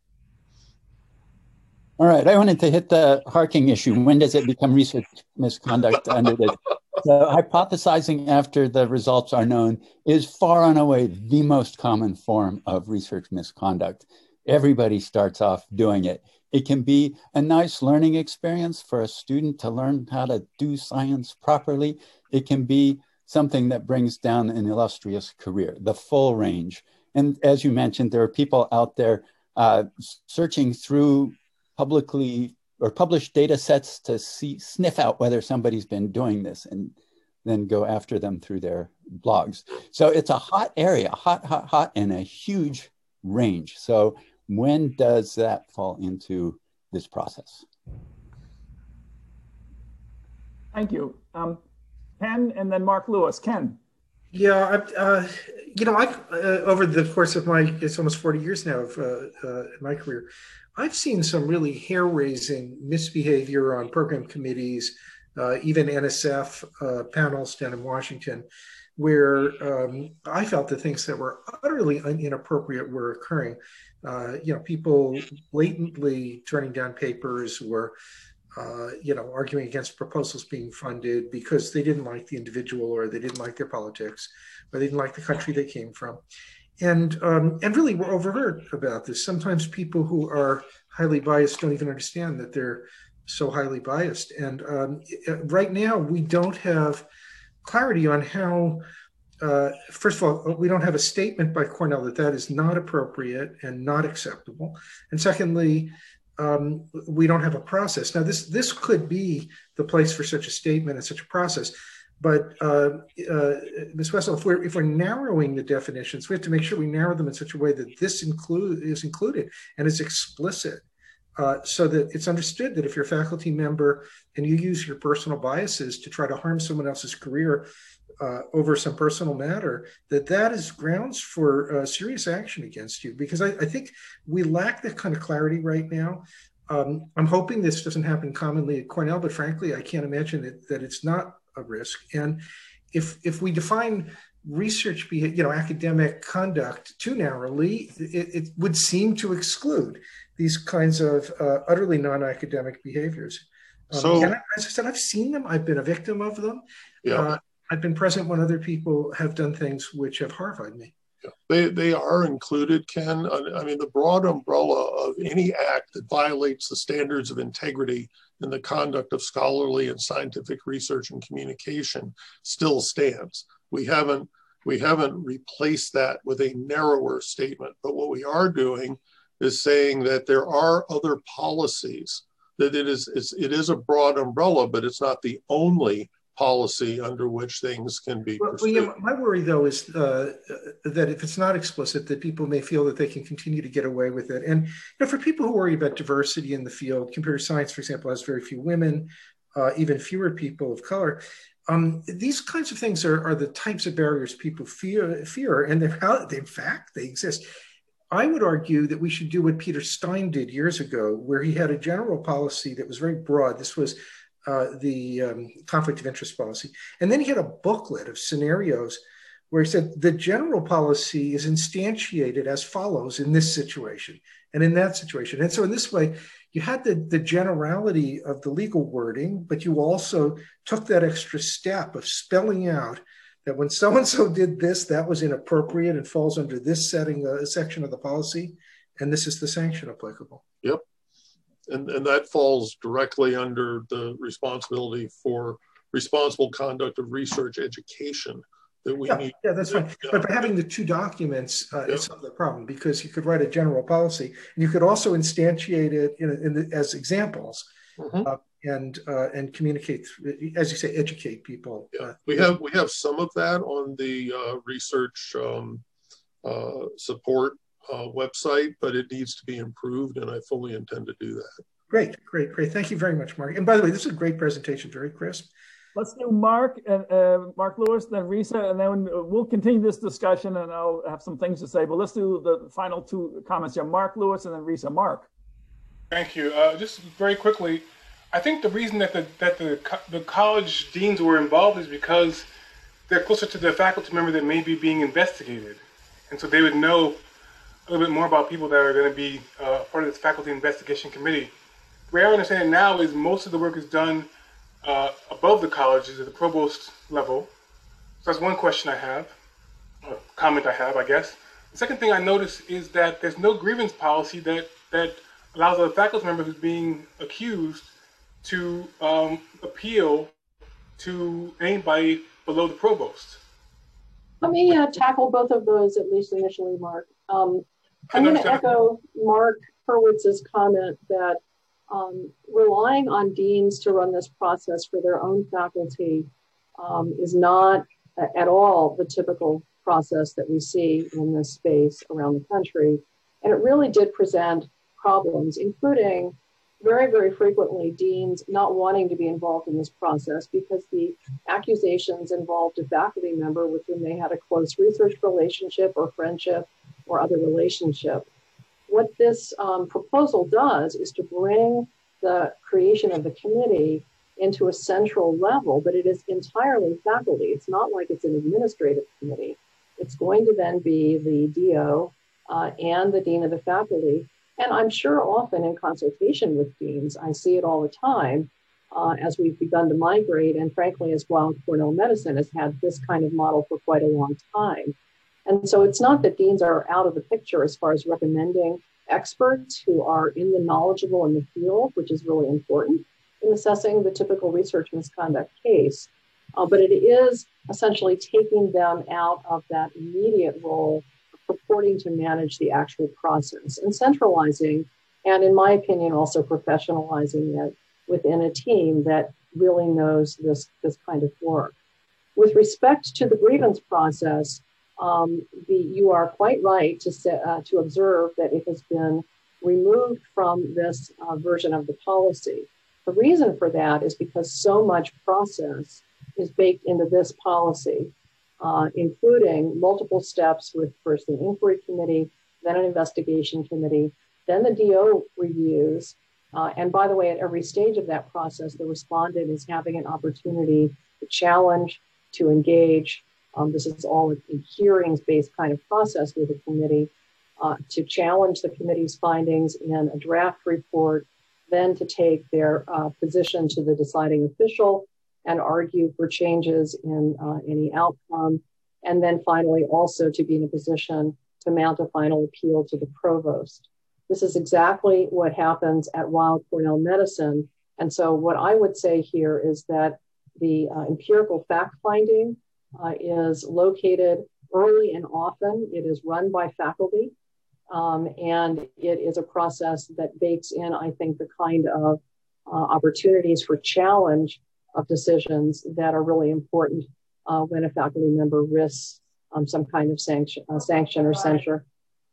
All right, I wanted to hit the Harking issue. When does it become research misconduct under this? So hypothesizing after the results are known is far and away the most common form of research misconduct. Everybody starts off doing it. It can be a nice learning experience for a student to learn how to do science properly. It can be something that brings down an illustrious career, the full range. And as you mentioned, there are people out there searching through publicly or published data sets to sniff out whether somebody's been doing this and then go after them through their blogs. So it's a hot area, hot, and a huge range. So when does that fall into this process? Thank you. Ken, and then Mark Lewis. Ken. Yeah, you know, over the course of it's almost 40 years now of my career, I've seen some really hair-raising misbehavior on program committees, even NSF panels down in Washington, where I felt the things that were utterly inappropriate were occurring. You know, people blatantly turning down papers or you know, arguing against proposals being funded because they didn't like the individual, or they didn't like their politics, or they didn't like the country they came from. And really we're overheard about this. Sometimes people who are highly biased don't even understand that they're so highly biased. And right now we don't have clarity on how, first of all, we don't have a statement by Cornell that is not appropriate and not acceptable. And secondly, we don't have a process. Now, this could be the place for such a statement and such a process. But Ms. Wessel, if we're narrowing the definitions, we have to make sure we narrow them in such a way that this is included and is explicit, so that it's understood that if you're a faculty member and you use your personal biases to try to harm someone else's career over some personal matter, that is grounds for serious action against you. Because I think we lack that kind of clarity right now. I'm hoping this doesn't happen commonly at Cornell, but frankly, I can't imagine that it's not a risk. And if we define research, you know, academic conduct too narrowly, it would seem to exclude these kinds of utterly non-academic behaviors. And as I said, I've seen them. I've been a victim of them. Yeah. I've been present when other people have done things which have horrified me. Yeah. They are included, Ken. I mean, the broad umbrella of any act that violates the standards of integrity in the conduct of scholarly and scientific research and communication still stands. We haven't replaced that with a narrower statement, but what we are doing is saying that there are other policies, that it is a broad umbrella, but it's not the only policy under which things can be pursued. Well, yeah, my worry, though, is that if it's not explicit, that people may feel that they can continue to get away with it. And you know, for people who worry about diversity in the field, computer science, for example, has very few women, even fewer people of color. These kinds of things are the types of barriers people fear, and in fact, they exist. I would argue that we should do what Peter Stein did years ago, where he had a general policy that was very broad. This was the conflict of interest policy. And then he had a booklet of scenarios where he said the general policy is instantiated as follows in this situation and in that situation. And so in this way, you had the generality of the legal wording, but you also took that extra step of spelling out that when so-and-so did this, that was inappropriate and falls under this section of the policy, and this is the sanction applicable. Yep. And that falls directly under the responsibility for responsible conduct of research education that we need. Yeah, that's fine. But by having the two documents, it's not the problem, because you could write a general policy, and you could also instantiate it as examples, and communicate, as you say, educate people. We have some of that on the research support website, but it needs to be improved, and I fully intend to do that. Great. Thank you very much, Mark. And by the way, this is a great presentation, very crisp. Let's do Mark and Mark Lewis, then Risa, and then we'll continue this discussion, and I'll have some things to say. But let's do the final two comments here. Mark Lewis and then Risa. Mark. Thank you. Just very quickly, I think the reason that the college deans were involved is because they're closer to the faculty member that may be being investigated, and so they would know a little bit more about people that are going to be part of this faculty investigation committee. The way I understand it now is most of the work is done above the colleges at the provost level. So that's one question I have, a comment I have, I guess. The second thing I notice is that there's no grievance policy that allows a faculty member who's being accused to appeal to anybody below the provost. Let me tackle both of those, at least initially, Mark. I'm going to echo Mark Hurwitz's comment that relying on deans to run this process for their own faculty is not at all the typical process that we see in this space around the country. And it really did present problems, including very, very frequently deans not wanting to be involved in this process because the accusations involved a faculty member with whom they had a close research relationship or friendship or other relationship. What this proposal does is to bring the creation of the committee into a central level, but it is entirely faculty. It's not like it's an administrative committee. It's going to then be the DO and the dean of the faculty. And I'm sure often in consultation with deans, I see it all the time as we've begun to migrate. And frankly, as Weill Cornell Medicine has had this kind of model for quite a long time. And so it's not that deans are out of the picture as far as recommending experts who are knowledgeable in the field, which is really important in assessing the typical research misconduct case. But it is essentially taking them out of that immediate role of purporting to manage the actual process and centralizing, and in my opinion, also professionalizing it within a team that really knows this kind of work. With respect to the grievance process, you are quite right to observe that it has been removed from this version of the policy. The reason for that is because so much process is baked into this policy, including multiple steps with first an inquiry committee, then an investigation committee, then the DO reviews. And by the way, at every stage of that process, the respondent is having an opportunity to challenge, to engage. This is all a hearings-based kind of process with the committee, to challenge the committee's findings in a draft report, then to take their position to the deciding official and argue for changes in any outcome, and then finally also to be in a position to mount a final appeal to the provost. This is exactly what happens at Weill Cornell Medicine. And so what I would say here is that the empirical fact-finding is located early and often. It is run by faculty, and it is a process that bakes in, I think, the kind of opportunities for challenge of decisions that are really important when a faculty member risks some kind of sanction or censure.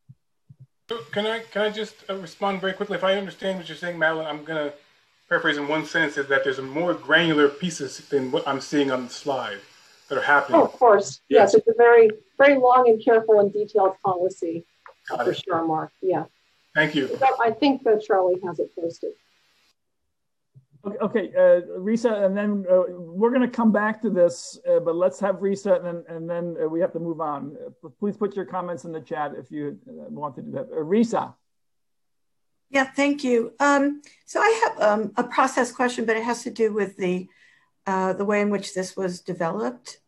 So can I just respond very quickly? If I understand what you're saying, Madeline, I'm going to paraphrase in one sentence, is that there's a more granular pieces than what I'm seeing on the slide that are happening. Oh, of course. Yes, it's a very, very long and careful and detailed policy for sure, Mark. Yeah. Thank you. I think that Charlie has it posted. Okay, Risa, and then we're going to come back to this, but let's have Risa, and then we have to move on. Please put your comments in the chat if you want to do that. Risa. Yeah, thank you. So I have a process question, but it has to do with the way in which this was developed.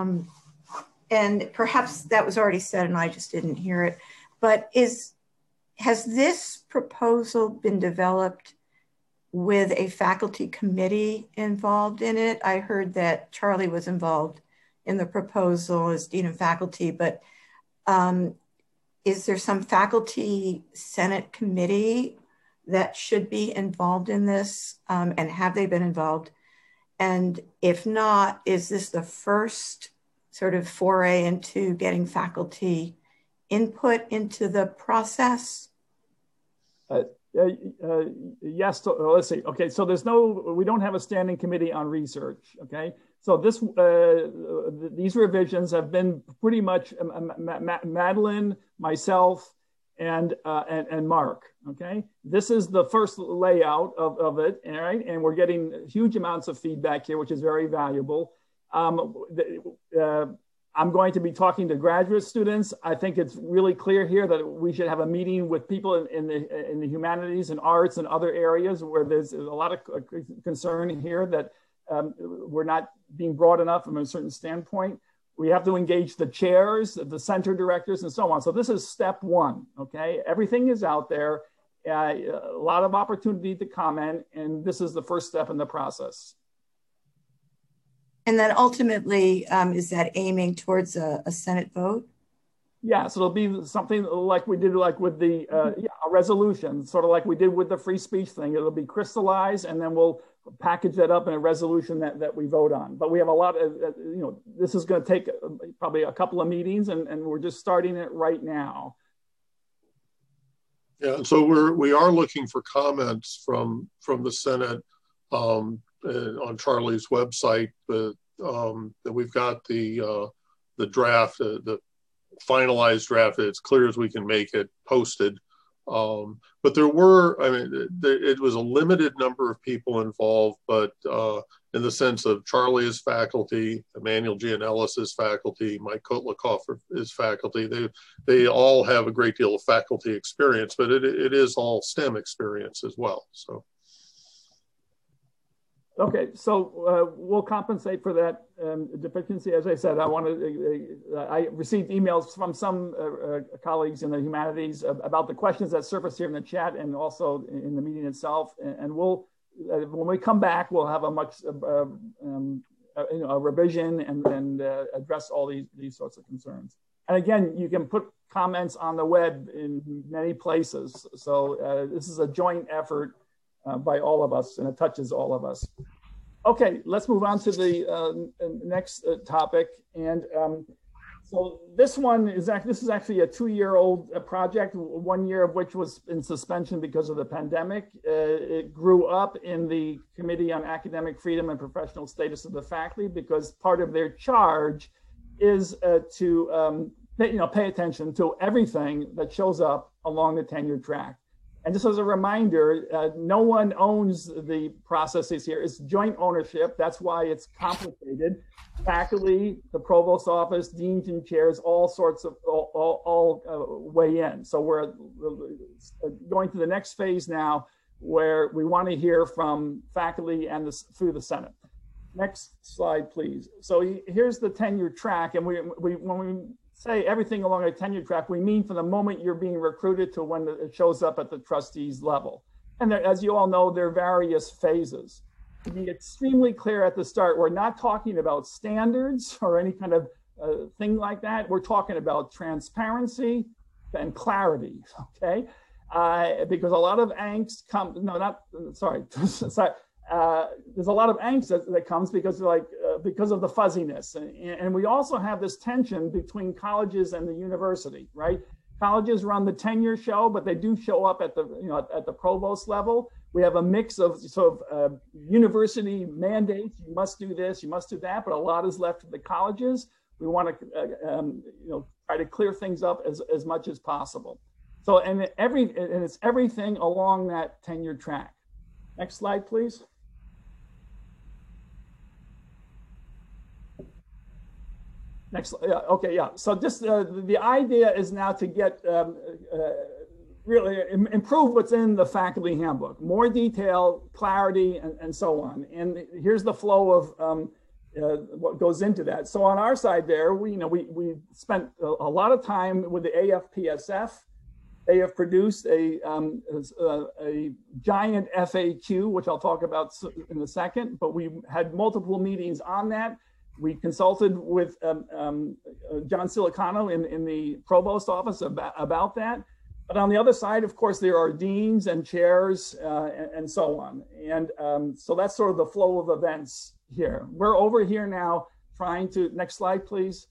And perhaps that was already said and I just didn't hear it. But has this proposal been developed with a faculty committee involved in it. I heard that Charlie was involved in the proposal as Dean of Faculty, but is there some faculty Senate committee that should be involved in this, and have they been involved? And if not, is this the first sort of foray into getting faculty input into the process? Yes, let's see. Okay, so we don't have a standing committee on research, okay? So these revisions have been pretty much Madeline, myself, and Mark, okay? This is the first layout of it, all right? And we're getting huge amounts of feedback here, which is very valuable. I'm going to be talking to graduate students. I think it's really clear here that we should have a meeting with people in the humanities and arts and other areas where there's a lot of concern here that we're not being broad enough from a certain standpoint. We have to engage the chairs, the center directors, and so on. So this is step one, okay? Everything is out there, a lot of opportunity to comment, and this is the first step in the process. And then ultimately, is that aiming towards a Senate vote? Yeah, so it'll be something like we did with the a resolution, sort of like we did with the free speech thing. It'll be crystallized, and then we'll package that up in a resolution that we vote on. But we have a lot of, this is going to take probably a couple of meetings, and we're just starting it right now. Yeah, so we are looking for comments from the Senate on Charlie's website. That we've got the draft, the finalized draft, as clear as we can make it, posted. But there were, it was a limited number of people involved, but in the sense of Charlie is faculty, Emmanuel Gianellis is faculty, Mike Kotlakoff is faculty. They all have a great deal of faculty experience, but it is all STEM experience as well. So. Okay, so we'll compensate for that deficiency. As I said, I received emails from some colleagues in the humanities about the questions that surfaced here in the chat and also in the meeting itself. And we'll, when we come back, we'll have a much a revision and address all these sorts of concerns. And again, you can put comments on the web in many places. So this is a joint effort by all of us, and it touches all of us. Okay, let's move on to the next topic. And so this one is actually a 2-year-old project, 1 year of which was in suspension because of the pandemic. It grew up in the Committee on Academic Freedom and Professional Status of the Faculty because part of their charge is to pay attention to everything that shows up along the tenure track. And just as a reminder, no one owns the processes here. It's joint ownership. That's why it's complicated. Faculty, the provost office, deans and chairs, all sorts of, all weigh in. So we're going to the next phase now where we want to hear from faculty and through the Senate. Next slide, please. So here's the tenure track. And when we say everything along a tenure track, we mean from the moment you're being recruited to when it shows up at the trustees level. And there, as you all know, there are various phases. To be extremely clear at the start, we're not talking about standards or any kind of thing like that. We're talking about transparency and clarity, okay? Because a lot of angst there's a lot of angst that comes because of the fuzziness. And we also have this tension between colleges and the university, right? Colleges run the tenure show, but they do show up at the provost level. We have a mix of sort of university mandates. You must do this, you must do that, but a lot is left to the colleges. We want to try to clear things up as much as possible. So, and it's everything along that tenure track. Next slide, please. Next, okay, yeah. So just the idea is now to get really improve what's in the faculty handbook, more detail, clarity, and so on. And here's the flow of what goes into that. So on our side there, we spent a lot of time with the AFPSF They have produced a giant FAQ, which I'll talk about in a second, but we had multiple meetings on that. We consulted with John Silicano in the provost office about that. But on the other side, of course, there are deans and chairs and so on. And so that's sort of the flow of events here. We're over here now trying to, next slide, please,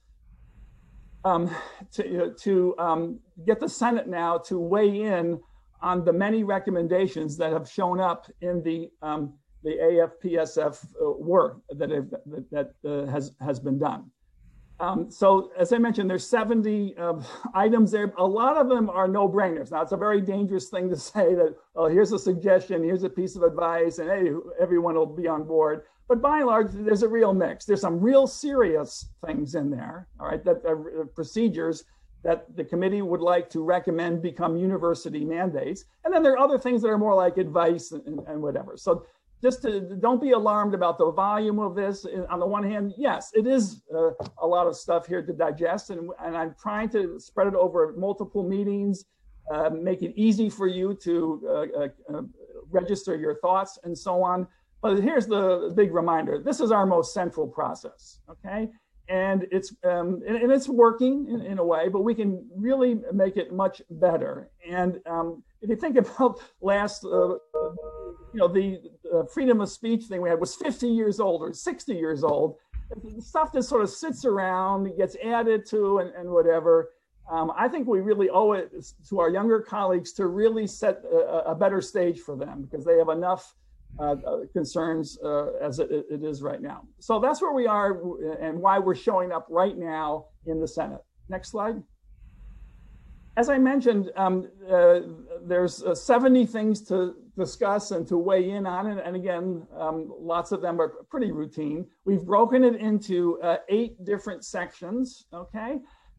to get the Senate now to weigh in on the many recommendations that have shown up in the AFPSF work that has been done. So as I mentioned, there's 70 items there. A lot of them are no-brainers. Now, it's a very dangerous thing to say that, oh, here's a suggestion, here's a piece of advice, and hey, everyone will be on board. But by and large, there's a real mix. There's some real serious things in there, all right, that procedures that the committee would like to recommend become university mandates. And then there are other things that are more like advice and whatever. So don't be alarmed about the volume of this. On the one hand, yes, it is a lot of stuff here to digest, and I'm trying to spread it over multiple meetings, make it easy for you to register your thoughts and so on. But here's the big reminder: this is our most central process, okay? And it's working in a way, but we can really make it much better. And if you think about last, the freedom of speech thing we had was 50 years old or 60 years old. Stuff that sort of sits around, gets added to and whatever. I think we really owe it to our younger colleagues to really set a better stage for them, because they have enough concerns as it is right now. So that's where we are and why we're showing up right now in the Senate. Next slide. As I mentioned, there's 70 things to discuss and to weigh in on. And again, lots of them are pretty routine. We've broken it into 8 different sections, okay?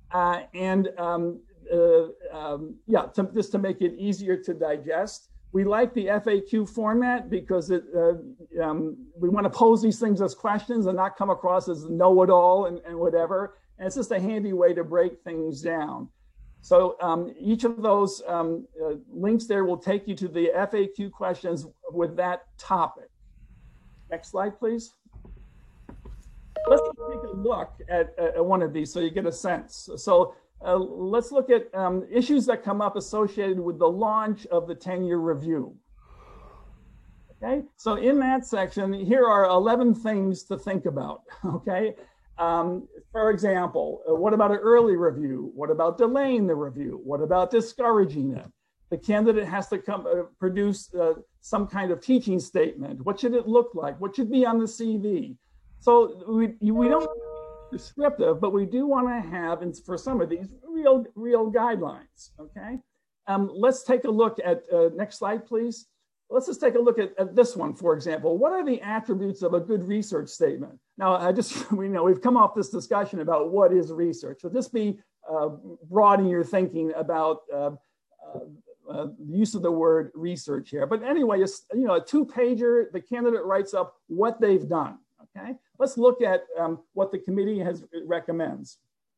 Just to make it easier to digest. We like the FAQ format because we want to pose these things as questions and not come across as know-it-all and whatever. And it's just a handy way to break things down. So each of those links there will take you to the FAQ questions with that topic. Next slide, please. Let's take a look at one of these so you get a sense. So let's look at issues that come up associated with the launch of the tenure review. Okay, so in that section, here are 11 things to think about, okay? For example, what about an early review? What about delaying the review? What about discouraging it? The candidate has to produce some kind of teaching statement. What should it look like? What should be on the CV? So we don't descriptive, but we do want to have, and for some of these, real guidelines, okay? Let's take a look at, next slide, please. Let's just take a look at this one, for example. What are the attributes of a good research statement? Now, we've come off this discussion about what is research. So just be broad in your thinking about the use of the word research here. But anyway, a 2-pager, the candidate writes up what they've done, okay? Let's look at what the committee recommends.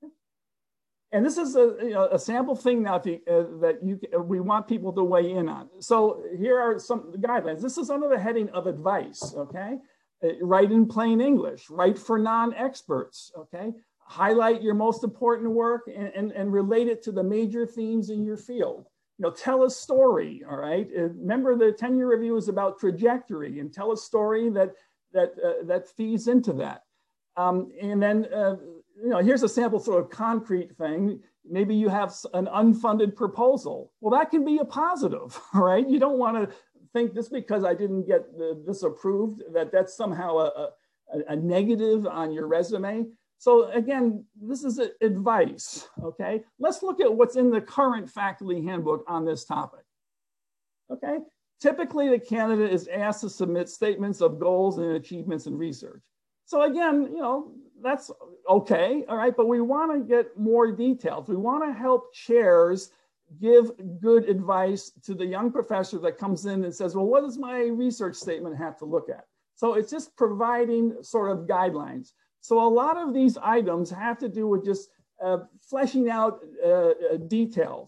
And this is a sample thing now we want people to weigh in on. So here are some guidelines. This is under the heading of advice, okay? Write in plain English, write for non-experts, okay? Highlight your most important work and relate it to the major themes in your field. Tell a story, all right? Remember, the tenure review is about trajectory, and tell a story that feeds into that. And then, here's a sample sort of concrete thing. Maybe you have an unfunded proposal. Well, that can be a positive, all right? You don't want to think just because I didn't get this approved, that's somehow a negative on your resume. So again, this is advice, okay? Let's look at what's in the current faculty handbook on this topic, okay? Typically, the candidate is asked to submit statements of goals and achievements in research. So again, that's okay, all right, but we want to get more details. We want to help chairs give good advice to the young professor that comes in and says, well, what does my research statement have to look at? So it's just providing sort of guidelines. So a lot of these items have to do with just fleshing out details.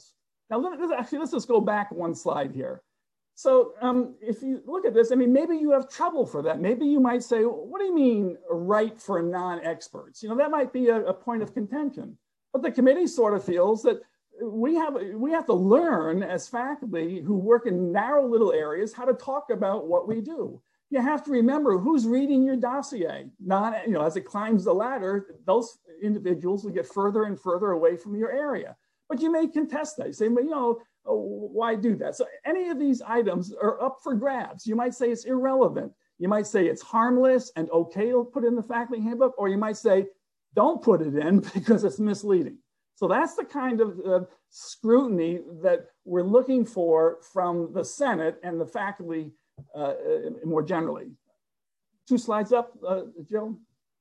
Now, let's just go back one slide here. So if you look at this, I mean, maybe you have trouble for that. Maybe you might say, what do you mean right for non-experts? You know, that might be a point of contention. But the committee sort of feels that we have to learn as faculty who work in narrow little areas how to talk about what we do. You have to remember who's reading your dossier. As it climbs the ladder, those individuals will get further and further away from your area. But you may contest that. You say, well, you know, why do that? So any of these items are up for grabs. You might say it's irrelevant. You might say it's harmless and okay to put in the faculty handbook, or you might say, don't put it in because it's misleading. So that's the kind of scrutiny that we're looking for from the Senate and the faculty more generally. 2 slides up, Jill.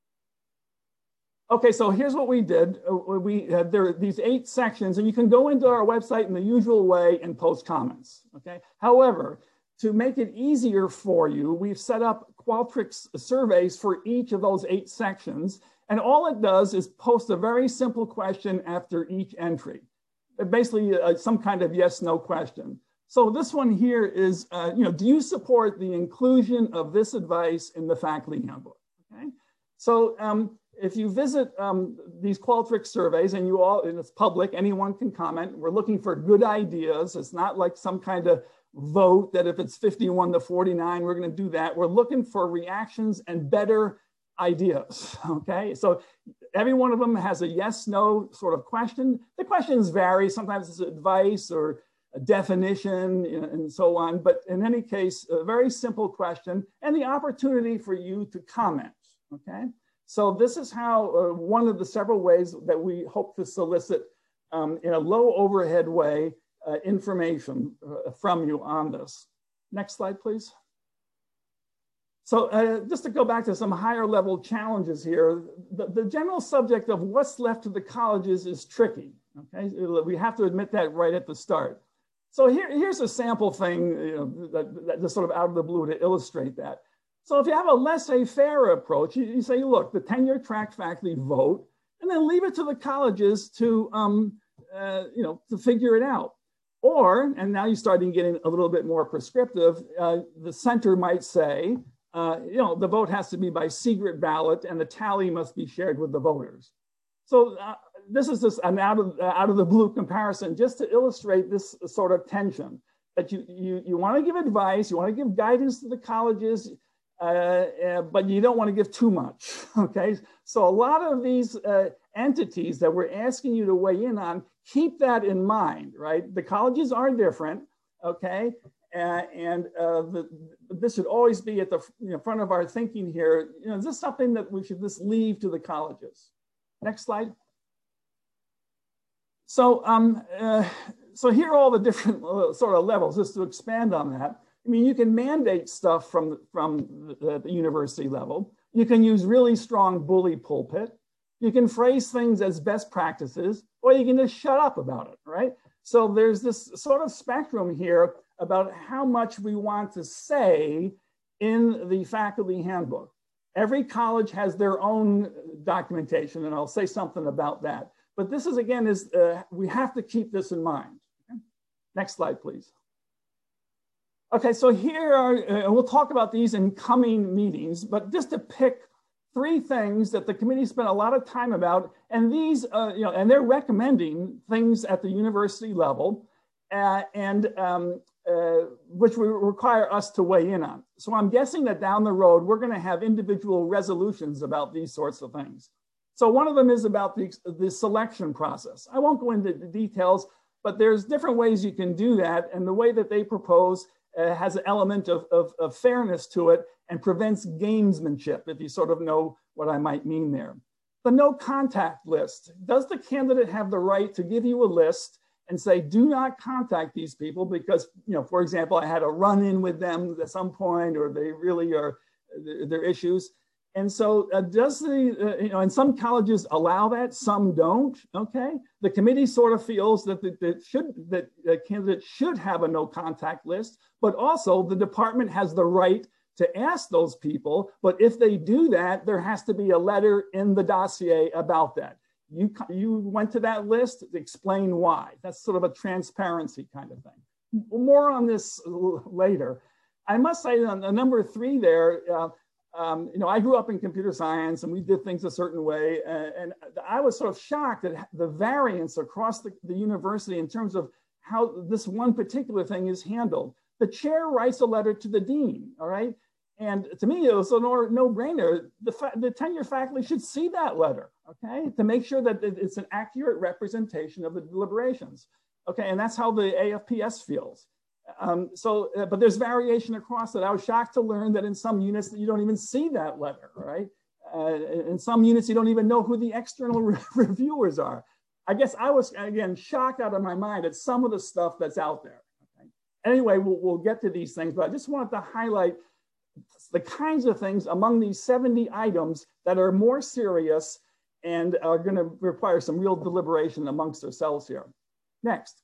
Okay, so here's what we did. There are these 8 sections, and you can go into our website in the usual way and post comments, okay? However, to make it easier for you, we've set up Qualtrics surveys for each of those 8 sections, and all it does is post a very simple question after each entry. Basically, some kind of yes/no question. So this one here is, do you support the inclusion of this advice in the faculty handbook, okay? So, if you visit these Qualtrics surveys and it's public, anyone can comment. We're looking for good ideas. It's not like some kind of vote that if it's 51 to 49, we're going to do that. We're looking for reactions and better ideas, okay? So every one of them has a yes, no sort of question. The questions vary. Sometimes it's advice or a definition and so on. But in any case, a very simple question and the opportunity for you to comment, okay? So this is how one of the several ways that we hope to solicit in a low overhead way information from you on this. Next slide, please. So just to go back to some higher level challenges here, the general subject of what's left to the colleges is tricky, okay? We have to admit that right at the start. So here's a sample thing that's sort of out of the blue to illustrate that. So if you have a laissez-faire approach, you say, look, the tenure track faculty vote, and then leave it to the colleges to, to figure it out. Or, and now you're starting getting a little bit more prescriptive, the center might say, the vote has to be by secret ballot and the tally must be shared with the voters. So this is just an out of the blue comparison just to illustrate this sort of tension that you want to give advice, you want to give guidance to the colleges, but you don't want to give too much, okay? So a lot of these entities that we're asking you to weigh in on, keep that in mind, right? The colleges are different, okay? This should always be at the front of our thinking here. Is this something that we should just leave to the colleges? Next slide. So, so here are all the different sort of levels, just to expand on that. I mean, you can mandate stuff from the university level. You can use really strong bully pulpit. You can phrase things as best practices, or you can just shut up about it, right? So there's this sort of spectrum here about how much we want to say in the faculty handbook. Every college has their own documentation, and I'll say something about that. But this is, again, we have to keep this in mind. Okay? Next slide, please. Okay, so here are, we'll talk about these in coming meetings, but just to pick 3 things that the committee spent a lot of time about, and these, and they're recommending things at the university level, which will require us to weigh in on. So I'm guessing that down the road, we're going to have individual resolutions about these sorts of things. So one of them is about the selection process. I won't go into the details, but there's different ways you can do that, and the way that they propose has an element of fairness to it and prevents gamesmanship, if you sort of know what I might mean there. The no contact list. Does the candidate have the right to give you a list and say, do not contact these people because, for example, I had a run-in with them at some point, or they really are, their issues. And so does and some colleges allow that, some don't, okay? The committee sort of feels that the candidate should have a no contact list, but also the department has the right to ask those people, but if they do that, there has to be a letter in the dossier about that. You went to that list, explain why. That's sort of a transparency kind of thing. More on this later. I must say on the number 3 there, I grew up in computer science and we did things a certain way. And I was sort of shocked at the variance across the university in terms of how this one particular thing is handled. The chair writes a letter to the dean, all right? And to me, it was a no-brainer. The tenure faculty should see that letter, okay? To make sure that it's an accurate representation of the deliberations, okay? And that's how the AFPS feels. But there's variation across it. I was shocked to learn that in some units that you don't even see that letter, right? In some units, you don't even know who the external reviewers are. I guess I was, again, shocked out of my mind at some of the stuff that's out there. Okay? Anyway, we'll get to these things, but I just wanted to highlight the kinds of things among these 70 items that are more serious and are going to require some real deliberation amongst ourselves here. Next.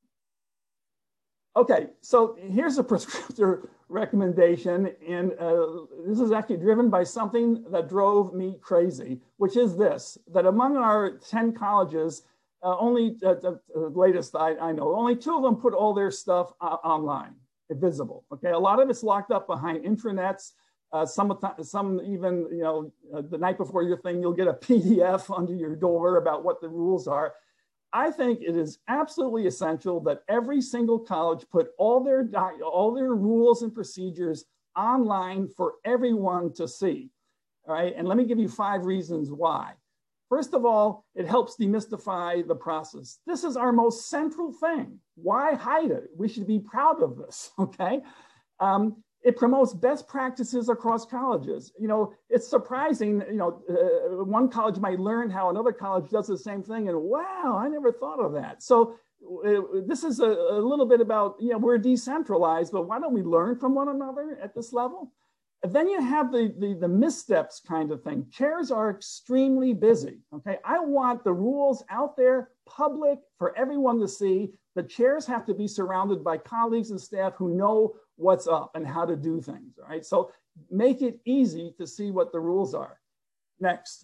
Okay, so here's a prescriptor recommendation, and this is actually driven by something that drove me crazy, which is this, that among our 10 colleges, only, the latest I know, only 2 of them put all their stuff online, visible, okay? A lot of it's locked up behind intranets. Some even, the night before your thing, you'll get a PDF under your door about what the rules are. I think it is absolutely essential that every single college put all their rules and procedures online for everyone to see, all right? And let me give you 5 reasons why. First of all, it helps demystify the process. This is our most central thing. Why hide it? We should be proud of this, okay? It promotes best practices across colleges. It's surprising, one college might learn how another college does the same thing and wow, I never thought of that. So this is a little bit about, we're decentralized, but why don't we learn from one another at this level? And then you have the missteps kind of thing. Chairs are extremely busy, okay? I want the rules out there, public, for everyone to see. The chairs have to be surrounded by colleagues and staff who know what's up and how to do things, all right? So make it easy to see what the rules are. Next.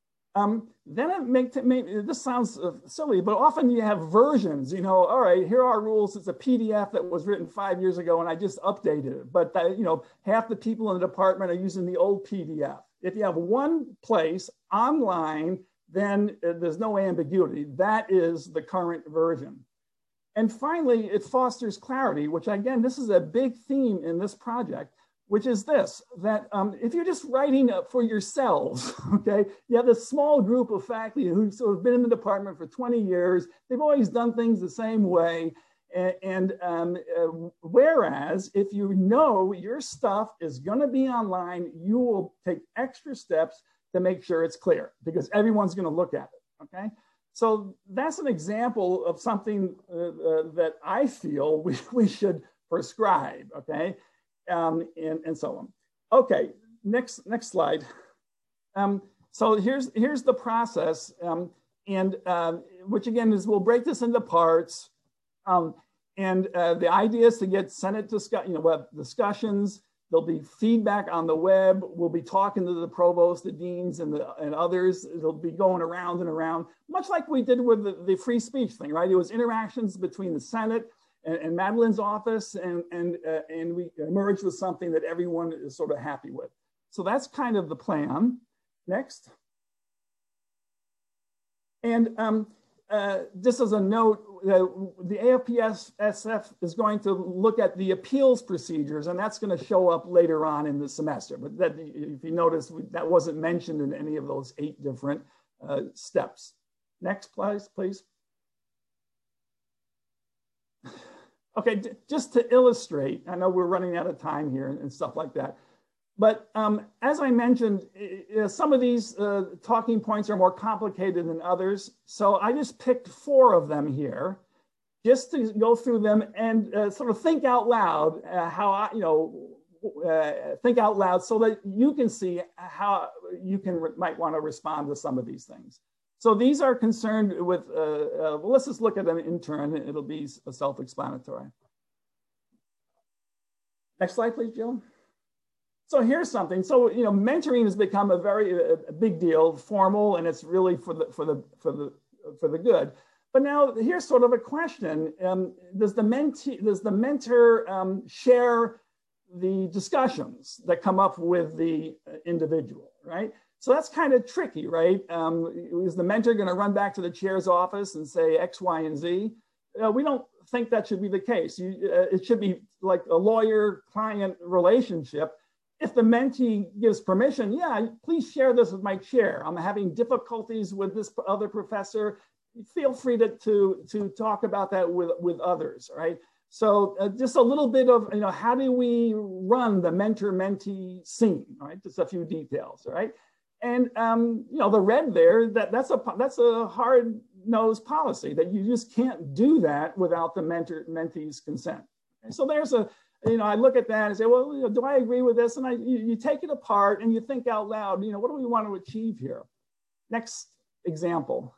Then this sounds silly, but often you have versions, all right, here are our rules. It's a PDF that was written 5 years ago and I just updated it. But half the people in the department are using the old PDF. If you have one place online, then there's no ambiguity. That is the current version. And finally, it fosters clarity, which again, this is a big theme in this project, which is this, that if you're just writing for yourselves, okay, you have this small group of faculty who've sort of been in the department for 20 years, they've always done things the same way, whereas if you know your stuff is gonna be online, you will take extra steps to make sure it's clear because everyone's gonna look at it, okay? So that's an example of something that I feel we should prescribe, okay? And so on. Okay, next slide. So here's the process, which again is we'll break this into parts. The idea is to get Senate web discussions. There'll be feedback on the web. We'll be talking to the provost, the deans, and others. It'll be going around and around, much like we did with the free speech thing, right? It was interactions between the Senate and Madeleine's office, and we emerged with something that everyone is sort of happy with. So that's kind of the plan. Next. And just as a note, the AFPS-SF is going to look at the appeals procedures, and that's going to show up later on in the semester. But that, if you notice, that wasn't mentioned in any of those 8 different steps. Next, please. Okay, just to illustrate, I know we're running out of time here and stuff like that. But as I mentioned, some of these talking points are more complicated than others. So I just picked 4 of them here just to go through them and sort of think out loud think out loud so that you can see how you might want to respond to some of these things. So these are concerned with, well, let's just look at them in turn. It'll be self-explanatory. Next slide, please, Jill. So here's something. So, you know, mentoring has become a big deal, formal, and it's really for the good. But now here's sort of a question. Does the mentor share the discussions that come up with the individual, right? So that's kind of tricky, right? Is the mentor going to run back to the chair's office and say X, Y, and Z? We don't think that should be the case. It should be like a lawyer-client relationship. If the mentee gives permission, yeah, please share this with my chair. I'm having difficulties with this other professor. Feel free to talk about that with others, right? So just a little bit of, you know, how do we run the mentor-mentee scene, right? Just a few details, right? And, you know, the red there, that's a hard-nosed policy that you just can't do that without the mentee's consent. And so there's a, you know, I look at that and say, well, you know, do I agree with this? And you take it apart and you think out loud, you know, what do we want to achieve here? Next example.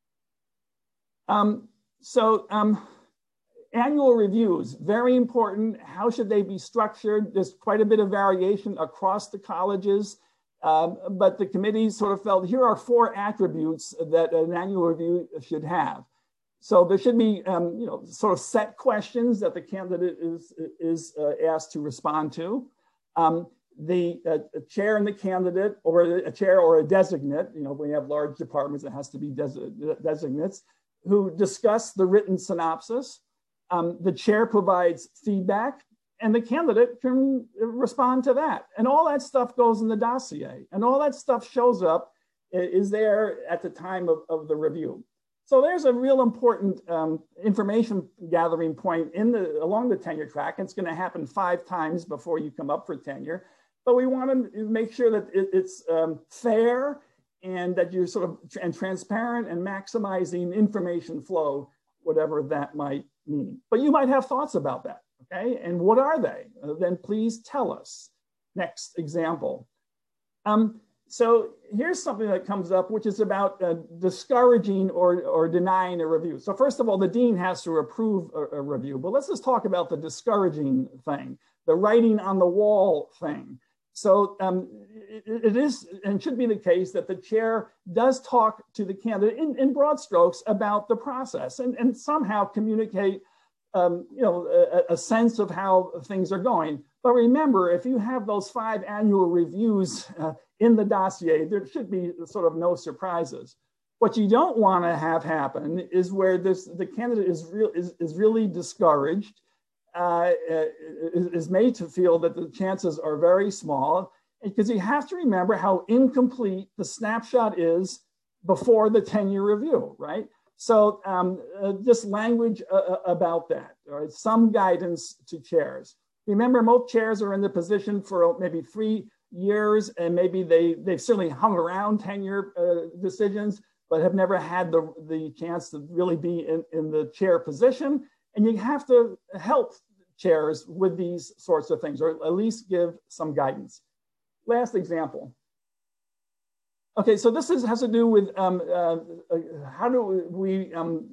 Annual reviews, very important. How should they be structured? There's quite a bit of variation across the colleges, but the committee sort of felt here are 4 attributes that an annual review should have. So there should be, you know, sort of set questions that the candidate is asked to respond to. The chair and the candidate, or a chair or a designate, you know, when you have large departments, it has to be designates, who discuss the written synopsis. The chair provides feedback, and the candidate can respond to that. And all that stuff goes in the dossier, and all that stuff shows up, is there at the time of the review. So there's a real important information gathering point along the tenure track. It's going to happen 5 times before you come up for tenure, but we want to make sure that it's fair and that you're sort of transparent and maximizing information flow, whatever that might mean. But you might have thoughts about that, okay? And what are they? Then please tell us. Next example. So here's something that comes up, which is about discouraging or denying a review. So first of all, the dean has to approve a review, but let's just talk about the discouraging thing, the writing on the wall thing. So it is and should be the case that the chair does talk to the candidate in broad strokes about the process and somehow communicate you know, a sense of how things are going. But remember, if you have those 5 annual reviews in the dossier, there should be sort of no surprises. What you don't want to have happen is where the candidate is really discouraged, is made to feel that the chances are very small, because you have to remember how incomplete the snapshot is before the tenure review, right? So just language about that, all right? Some guidance to chairs. Remember, most chairs are in the position for maybe 3 years, and maybe they've certainly hung around tenure decisions, but have never had the chance to really be in the chair position. And you have to help chairs with these sorts of things, or at least give some guidance. Last example. Okay, so this has to do with how do we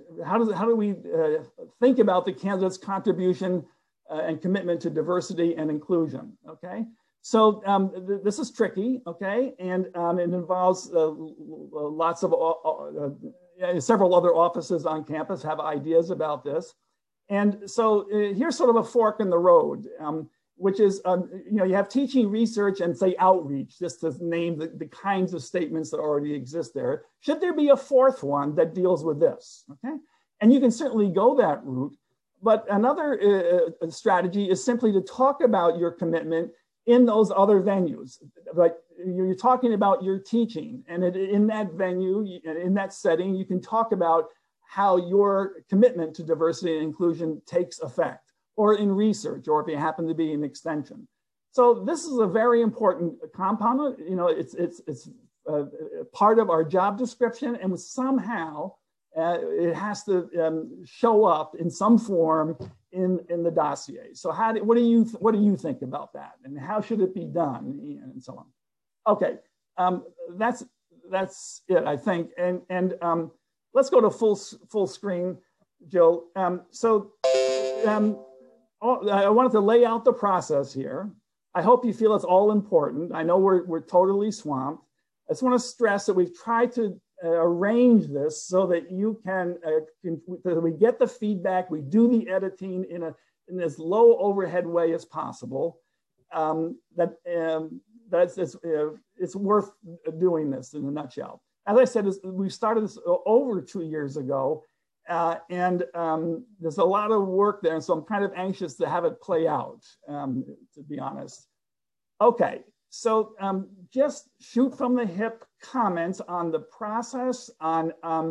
think about the candidate's contribution and commitment to diversity and inclusion, okay? So this is tricky, okay? And it involves lots of, several other offices on campus have ideas about this. And so here's sort of a fork in the road, which is, you know, you have teaching, research, and say outreach, just to name the kinds of statements that already exist there. Should there be a 4th one that deals with this, okay? And you can certainly go that route, but another strategy is simply to talk about your commitment in those other venues. Like you're talking about your teaching, and in that venue, in that setting, you can talk about how your commitment to diversity and inclusion takes effect, or in research, or if you happen to be in extension. So this is a very important component. You know, it's part of our job description, and somehow it has to show up in some form in the dossier. So what do you think about that, and how should it be done, and so on? Okay, that's it, I think, and let's go to full screen, Jill. I wanted to lay out the process here. I hope you feel it's all important. I know we're totally swamped. I just want to stress that we've tried to arrange this so that you can, that we get the feedback, we do the editing in as low overhead way as possible. It's worth doing this in a nutshell. As I said, we started this over 2 years ago, and there's a lot of work there, and so I'm kind of anxious to have it play out, to be honest. Okay, so just shoot from the hip comments on the process, on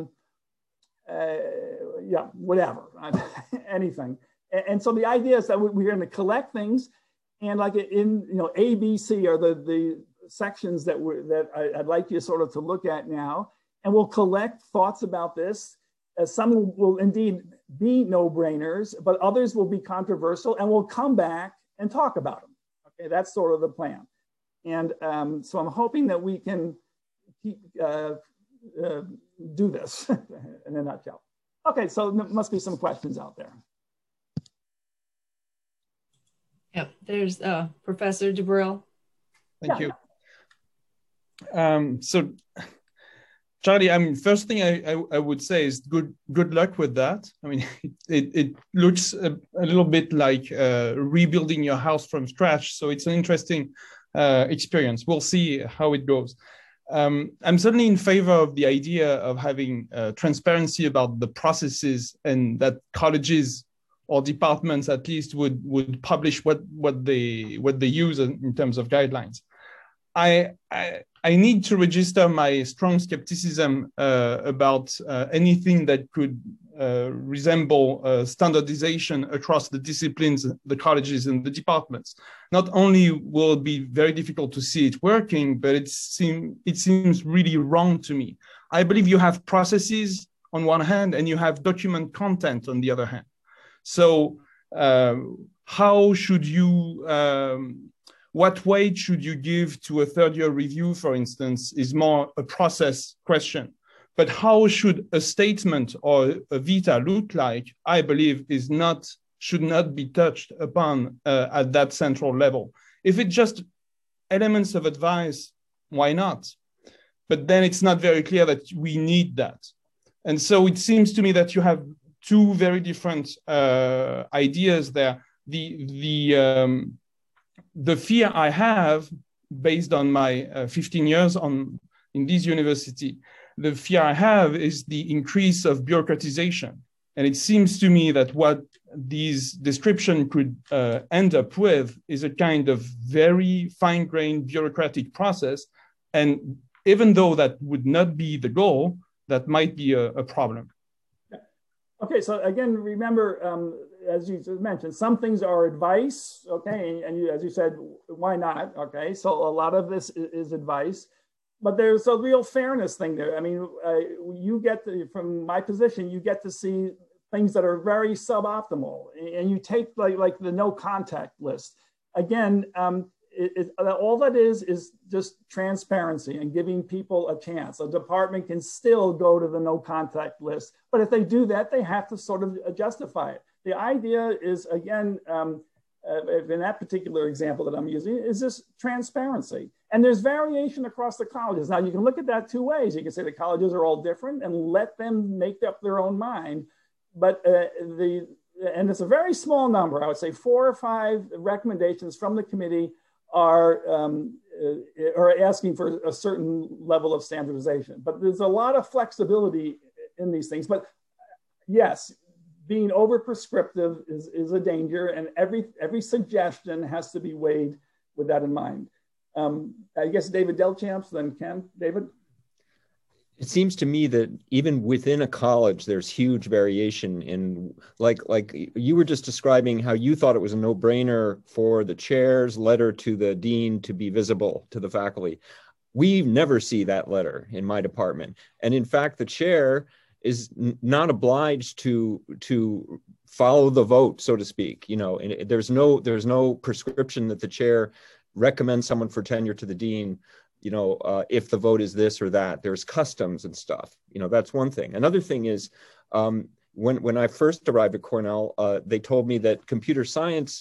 yeah, whatever, anything. And so the idea is that we're going to collect things, and like in A, B, C are the sections that I'd like you sort of to look at now, and we'll collect thoughts about this. Some will indeed be no-brainers, but others will be controversial, and we'll come back and talk about them. Okay, that's sort of the plan. And so I'm hoping that we can keep, do this in a nutshell. Okay, so there must be some questions out there. Yep, there's Professor Jabril. Thank you. So, Charlie, first thing I would say is good luck with that. I mean, it looks a little bit like rebuilding your house from scratch. So it's an interesting experience. We'll see how it goes. I'm certainly in favor of the idea of having transparency about the processes, and that colleges or departments at least would publish what they use in terms of guidelines. I need to register my strong skepticism about anything that could resemble standardization across the disciplines, the colleges and the departments. Not only will it be very difficult to see it working, but it seems really wrong to me. I believe you have processes on one hand and you have document content on the other hand. So how should you, what weight should you give to a third-year review, for instance, is more a process question. But how should a statement or a vita look like, I believe, should not be touched upon at that central level. If it's just elements of advice, why not? But then it's not very clear that we need that. And so it seems to me that you have two very different ideas there. The fear I have, based on my 15 years in this university, the fear I have is the increase of bureaucratization. And it seems to me that what these description could end up with is a kind of very fine-grained bureaucratic process. And even though that would not be the goal, that might be a problem. Okay, so again, remember, as you mentioned, some things are advice, okay, and as you said, why not, okay? So a lot of this is advice, but there's a real fairness thing there. I mean, you get to, from my position, you get to see things that are very suboptimal, and you take like the no contact list. Again, all that is just transparency and giving people a chance. A department can still go to the no contact list, but if they do that, they have to sort of justify it. The idea is, again, in that particular example that I'm using, is this transparency. And there's variation across the colleges. Now, you can look at that two ways. You can say the colleges are all different and let them make up their own mind. But and it's a very small number. I would say 4 or 5 recommendations from the committee are asking for a certain level of standardization. But there's a lot of flexibility in these things. But yes, being over prescriptive is a danger, and every suggestion has to be weighed with that in mind. I guess David Delchamps, then Ken. David? It seems to me that even within a college, there's huge variation in, like you were just describing how you thought it was a no-brainer for the chair's letter to the dean to be visible to the faculty. We never see that letter in my department. And in fact, the chair is not obliged to follow the vote, so to speak. You know, and there's no prescription that the chair recommends someone for tenure to the dean, you know, if the vote is this or that. There's customs and stuff. You know, that's one thing. Another thing is, when I first arrived at Cornell, they told me that computer science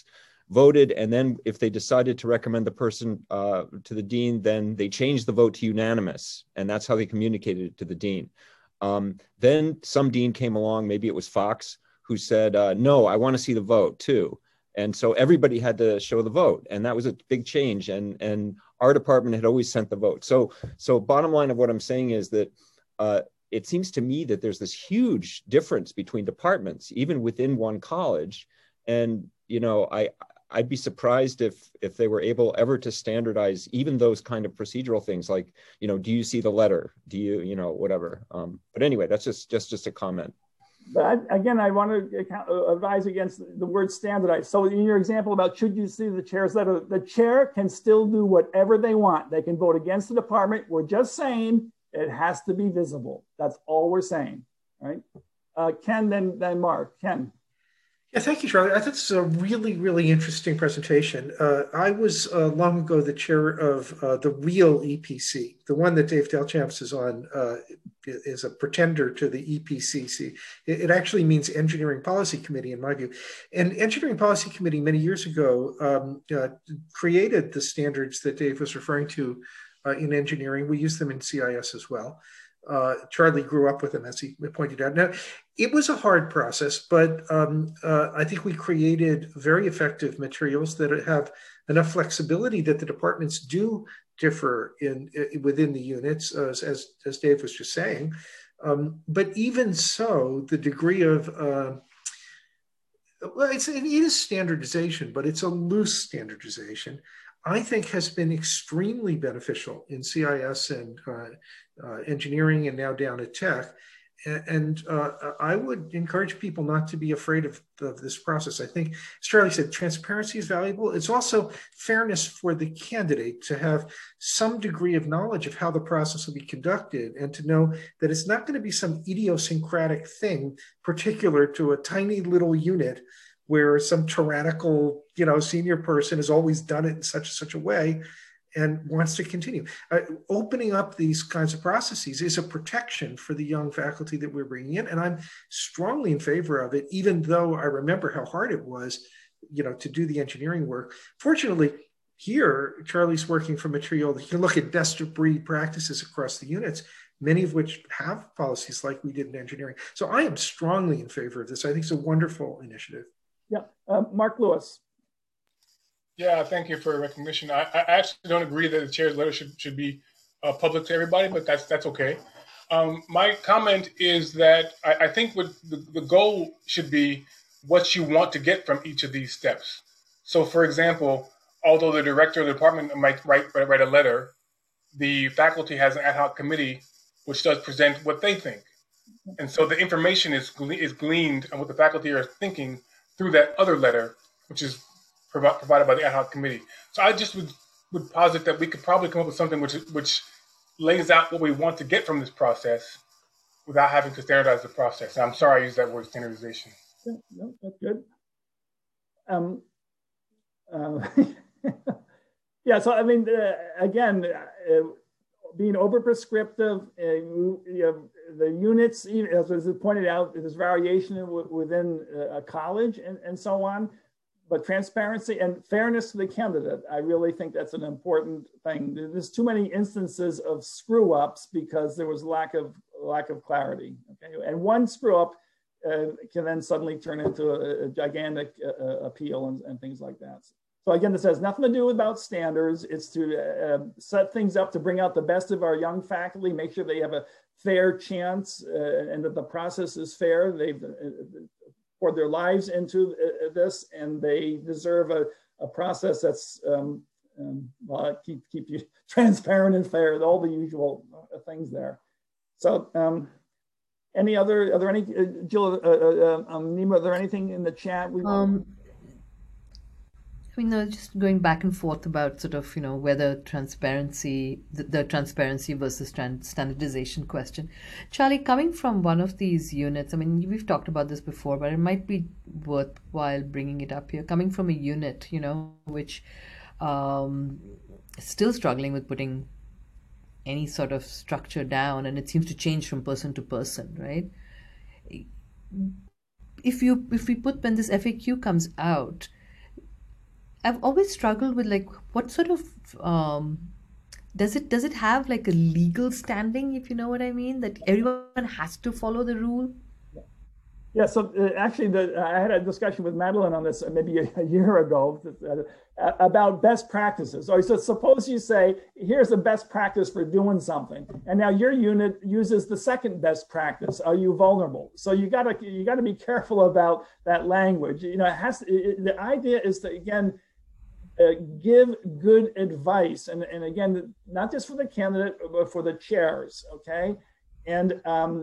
voted, and then if they decided to recommend the person to the dean, then they changed the vote to unanimous, and that's how they communicated it to the dean. Then some dean came along, maybe it was Fox, who said, no, I want to see the vote too. And so everybody had to show the vote, and that was a big change. And our department had always sent the vote. So bottom line of what I'm saying is that it seems to me that there's this huge difference between departments, even within one college. And, you know, I'd be surprised if they were able ever to standardize even those kind of procedural things, like, you know, do you see the letter? Do you, you know, whatever. But anyway, that's just a comment. But again, I want to advise against the word standardized. So in your example about should you see the chair's letter, the chair can still do whatever they want. They can vote against the department. We're just saying it has to be visible. That's all we're saying, right? Ken, then Mark. Ken. Yeah, thank you, Charlie. I thought this was a really, really interesting presentation. I was long ago the chair of the real EPC. The one that Dave Delchamps is on is a pretender to the EPCC. It actually means Engineering Policy Committee, in my view. And Engineering Policy Committee many years ago created the standards that Dave was referring to in engineering. We use them in CIS as well. Charlie grew up with them, as he pointed out. Now, it was a hard process, but I think we created very effective materials that have enough flexibility that the departments do differ within the units, as Dave was just saying. But even so, the degree of well, it is standardization, but it's a loose standardization, I think has been extremely beneficial in CIS and engineering, and now down at tech. And I would encourage people not to be afraid of this process. I think, as Charlie said, transparency is valuable. It's also fairness for the candidate to have some degree of knowledge of how the process will be conducted, and to know that it's not going to be some idiosyncratic thing particular to a tiny little unit where some tyrannical, you know, senior person has always done it in such a way and wants to continue. Opening up these kinds of processes is a protection for the young faculty that we're bringing in, and I'm strongly in favor of it, even though I remember how hard it was, you know, to do the engineering work. Fortunately, here, Charlie's working for material that you can look at best of breed practices across the units, many of which have policies like we did in engineering. So I am strongly in favor of this. I think it's a wonderful initiative. Yeah, Mark Lewis. Yeah, thank you for recognition. I actually don't agree that the chair's letter should be public to everybody, but that's okay. My comment is that I think what the goal should be what you want to get from each of these steps. So, for example, although the director of the department might write a letter, the faculty has an ad hoc committee which does present what they think. And so the information is gleaned on what the faculty are thinking through that other letter, which is provided by the ad hoc committee. So I just would posit that we could probably come up with something which lays out what we want to get from this process without having to standardize the process. And I'm sorry I used that word, standardization. Yeah, no, that's good. Yeah, so I mean, again, being over prescriptive, the units, as was pointed out, there's variation within a college and so on. But transparency and fairness to the candidate, I really think that's an important thing. There's too many instances of screw ups because there was lack of clarity. Okay? And one screw up can then suddenly turn into a gigantic appeal and things like that. So again, this has nothing to do about standards. It's to set things up to bring out the best of our young faculty, make sure they have a fair chance and that the process is fair. They've poured their lives into this, and they deserve a process that's well, keep you transparent and fair, all the usual things there. So are there any, Jill, Nima, are there anything in the chat? I mean, just going back and forth about sort of, whether transparency, the transparency versus standardization question. Charlie, coming from one of these units, I mean, we've talked about this before, but it might be worthwhile bringing it up here. Coming from a unit, which is still struggling with putting any sort of structure down, and it seems to change from person to person, right? If we put, when this FAQ comes out, I've always struggled with like what sort of does it have like a legal standing, if you know what I mean, that everyone has to follow the rule? Yeah, so actually, I had a discussion with Madeline on this maybe a year ago about best practices. So suppose you say, here's a best practice for doing something, and now your unit uses the second best practice. Are you vulnerable? So you gotta be careful about that language. You know, the idea is to again give good advice, and again, not just for the candidate, but for the chairs. Okay, and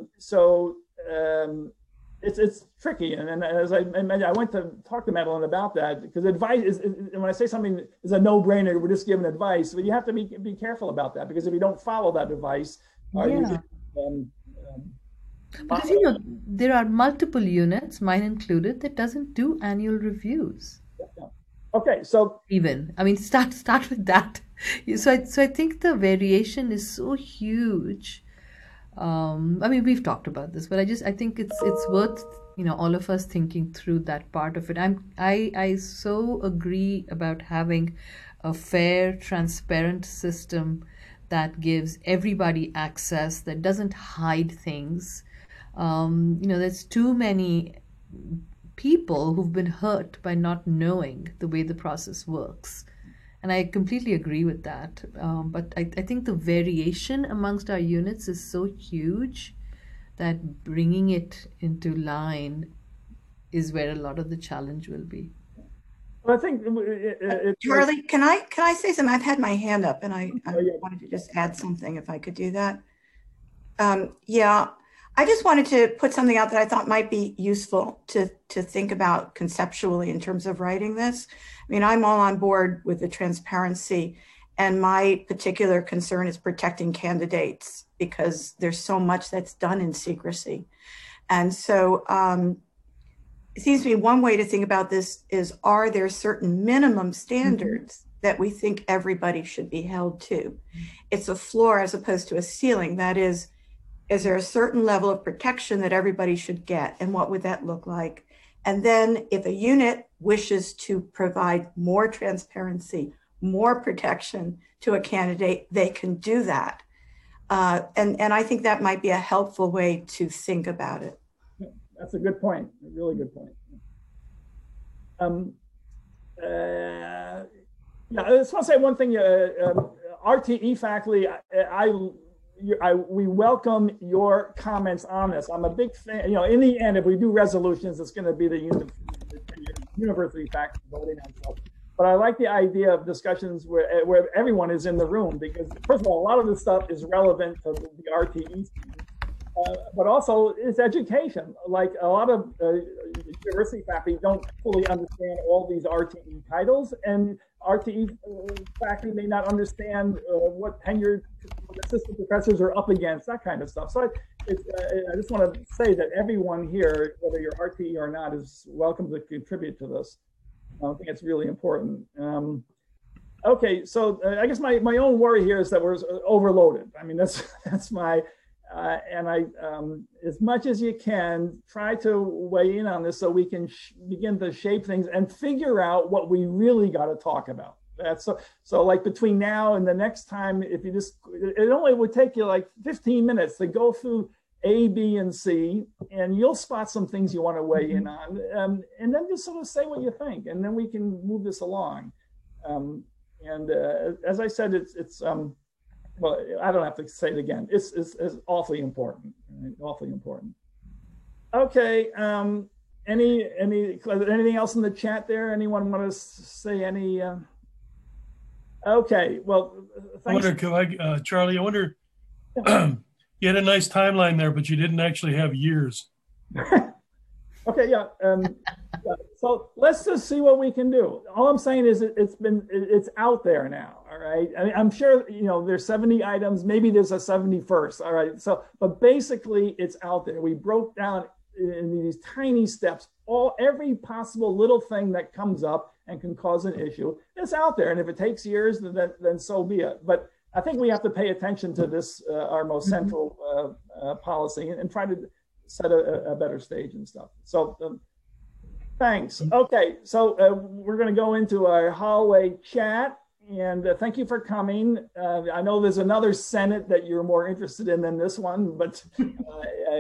it's tricky, and as I went to talk to Madeline about that, because advice is, when I say something is a no-brainer, we're just giving advice, but you have to be careful about that, because if you don't follow that advice, because you know there are multiple units, mine included, that doesn't do annual reviews. Okay, so even I mean start with that. So I think the variation is so huge. I mean, we've talked about this, but I think it's worth, you know, all of us thinking through that part of it. I so agree about having a fair, transparent system that gives everybody access, that doesn't hide things. You know, there's too many people who've been hurt by not knowing the way the process works. And I completely agree with that. But I think the variation amongst our units is so huge that bringing it into line is where a lot of the challenge will be. Well, I think Charlie, can I say something? I've had my hand up, and I wanted to just add something if I could do that. Yeah, I just wanted to put something out that I thought might be useful to think about conceptually in terms of writing this. I mean, I'm all on board with the transparency, and my particular concern is protecting candidates because there's so much that's done in secrecy. And so it seems to me one way to think about this is, are there certain minimum standards that we think everybody should be held to? It's a floor as opposed to a ceiling. That is there a certain level of protection that everybody should get? And what would that look like? And then if a unit wishes to provide more transparency, more protection to a candidate, they can do that. And I think that might be a helpful way to think about it. That's a good point, a really good point. Yeah, I just want to say one thing. RTE faculty, we welcome your comments on this. I'm a big fan. You know, in the end, if we do resolutions, it's going to be the university faculty voting on stuff. But I like the idea of discussions where everyone is in the room, because first of all, a lot of this stuff is relevant to the RTE students, but also it's education. Like a lot of university faculty don't fully understand all these RTE titles, and RTE faculty may not understand what tenured assistant professors are up against, that kind of stuff. So I just want to say that everyone here, whether you're RTE or not, is welcome to contribute to this. I think it's really important. Okay, so I guess my own worry here is that we're overloaded. I mean, that's my, and I, as much as you can, try to weigh in on this so we can begin to shape things and figure out what we really got to talk about. That's so like between now and the next time, if you just, it only would take you like 15 minutes to go through A, B, and C, and you'll spot some things you want to weigh in on, and then just sort of say what you think, and then we can move this along. As I said, it's well, I don't have to say it again. It's awfully important, right? Awfully important. Okay. Anything else in the chat there? Anyone want to say any? Okay. Well, thanks. Charlie, I wonder. You had a nice timeline there, but you didn't actually have years. Okay, yeah. So let's just see what we can do. All I'm saying is it's out there now. All right. I mean, I'm sure there's 70 items. Maybe there's a 71st. All right. So, but basically, it's out there. We broke down in these tiny steps every possible little thing that comes up and can cause an issue. It's out there, and if it takes years, then so be it. But I think we have to pay attention to this, our most central policy, and try to set a better stage and stuff. So Thanks. Okay, so we're going to go into our hallway chat, and thank you for coming. I know there's another Senate that you're more interested in than this one, but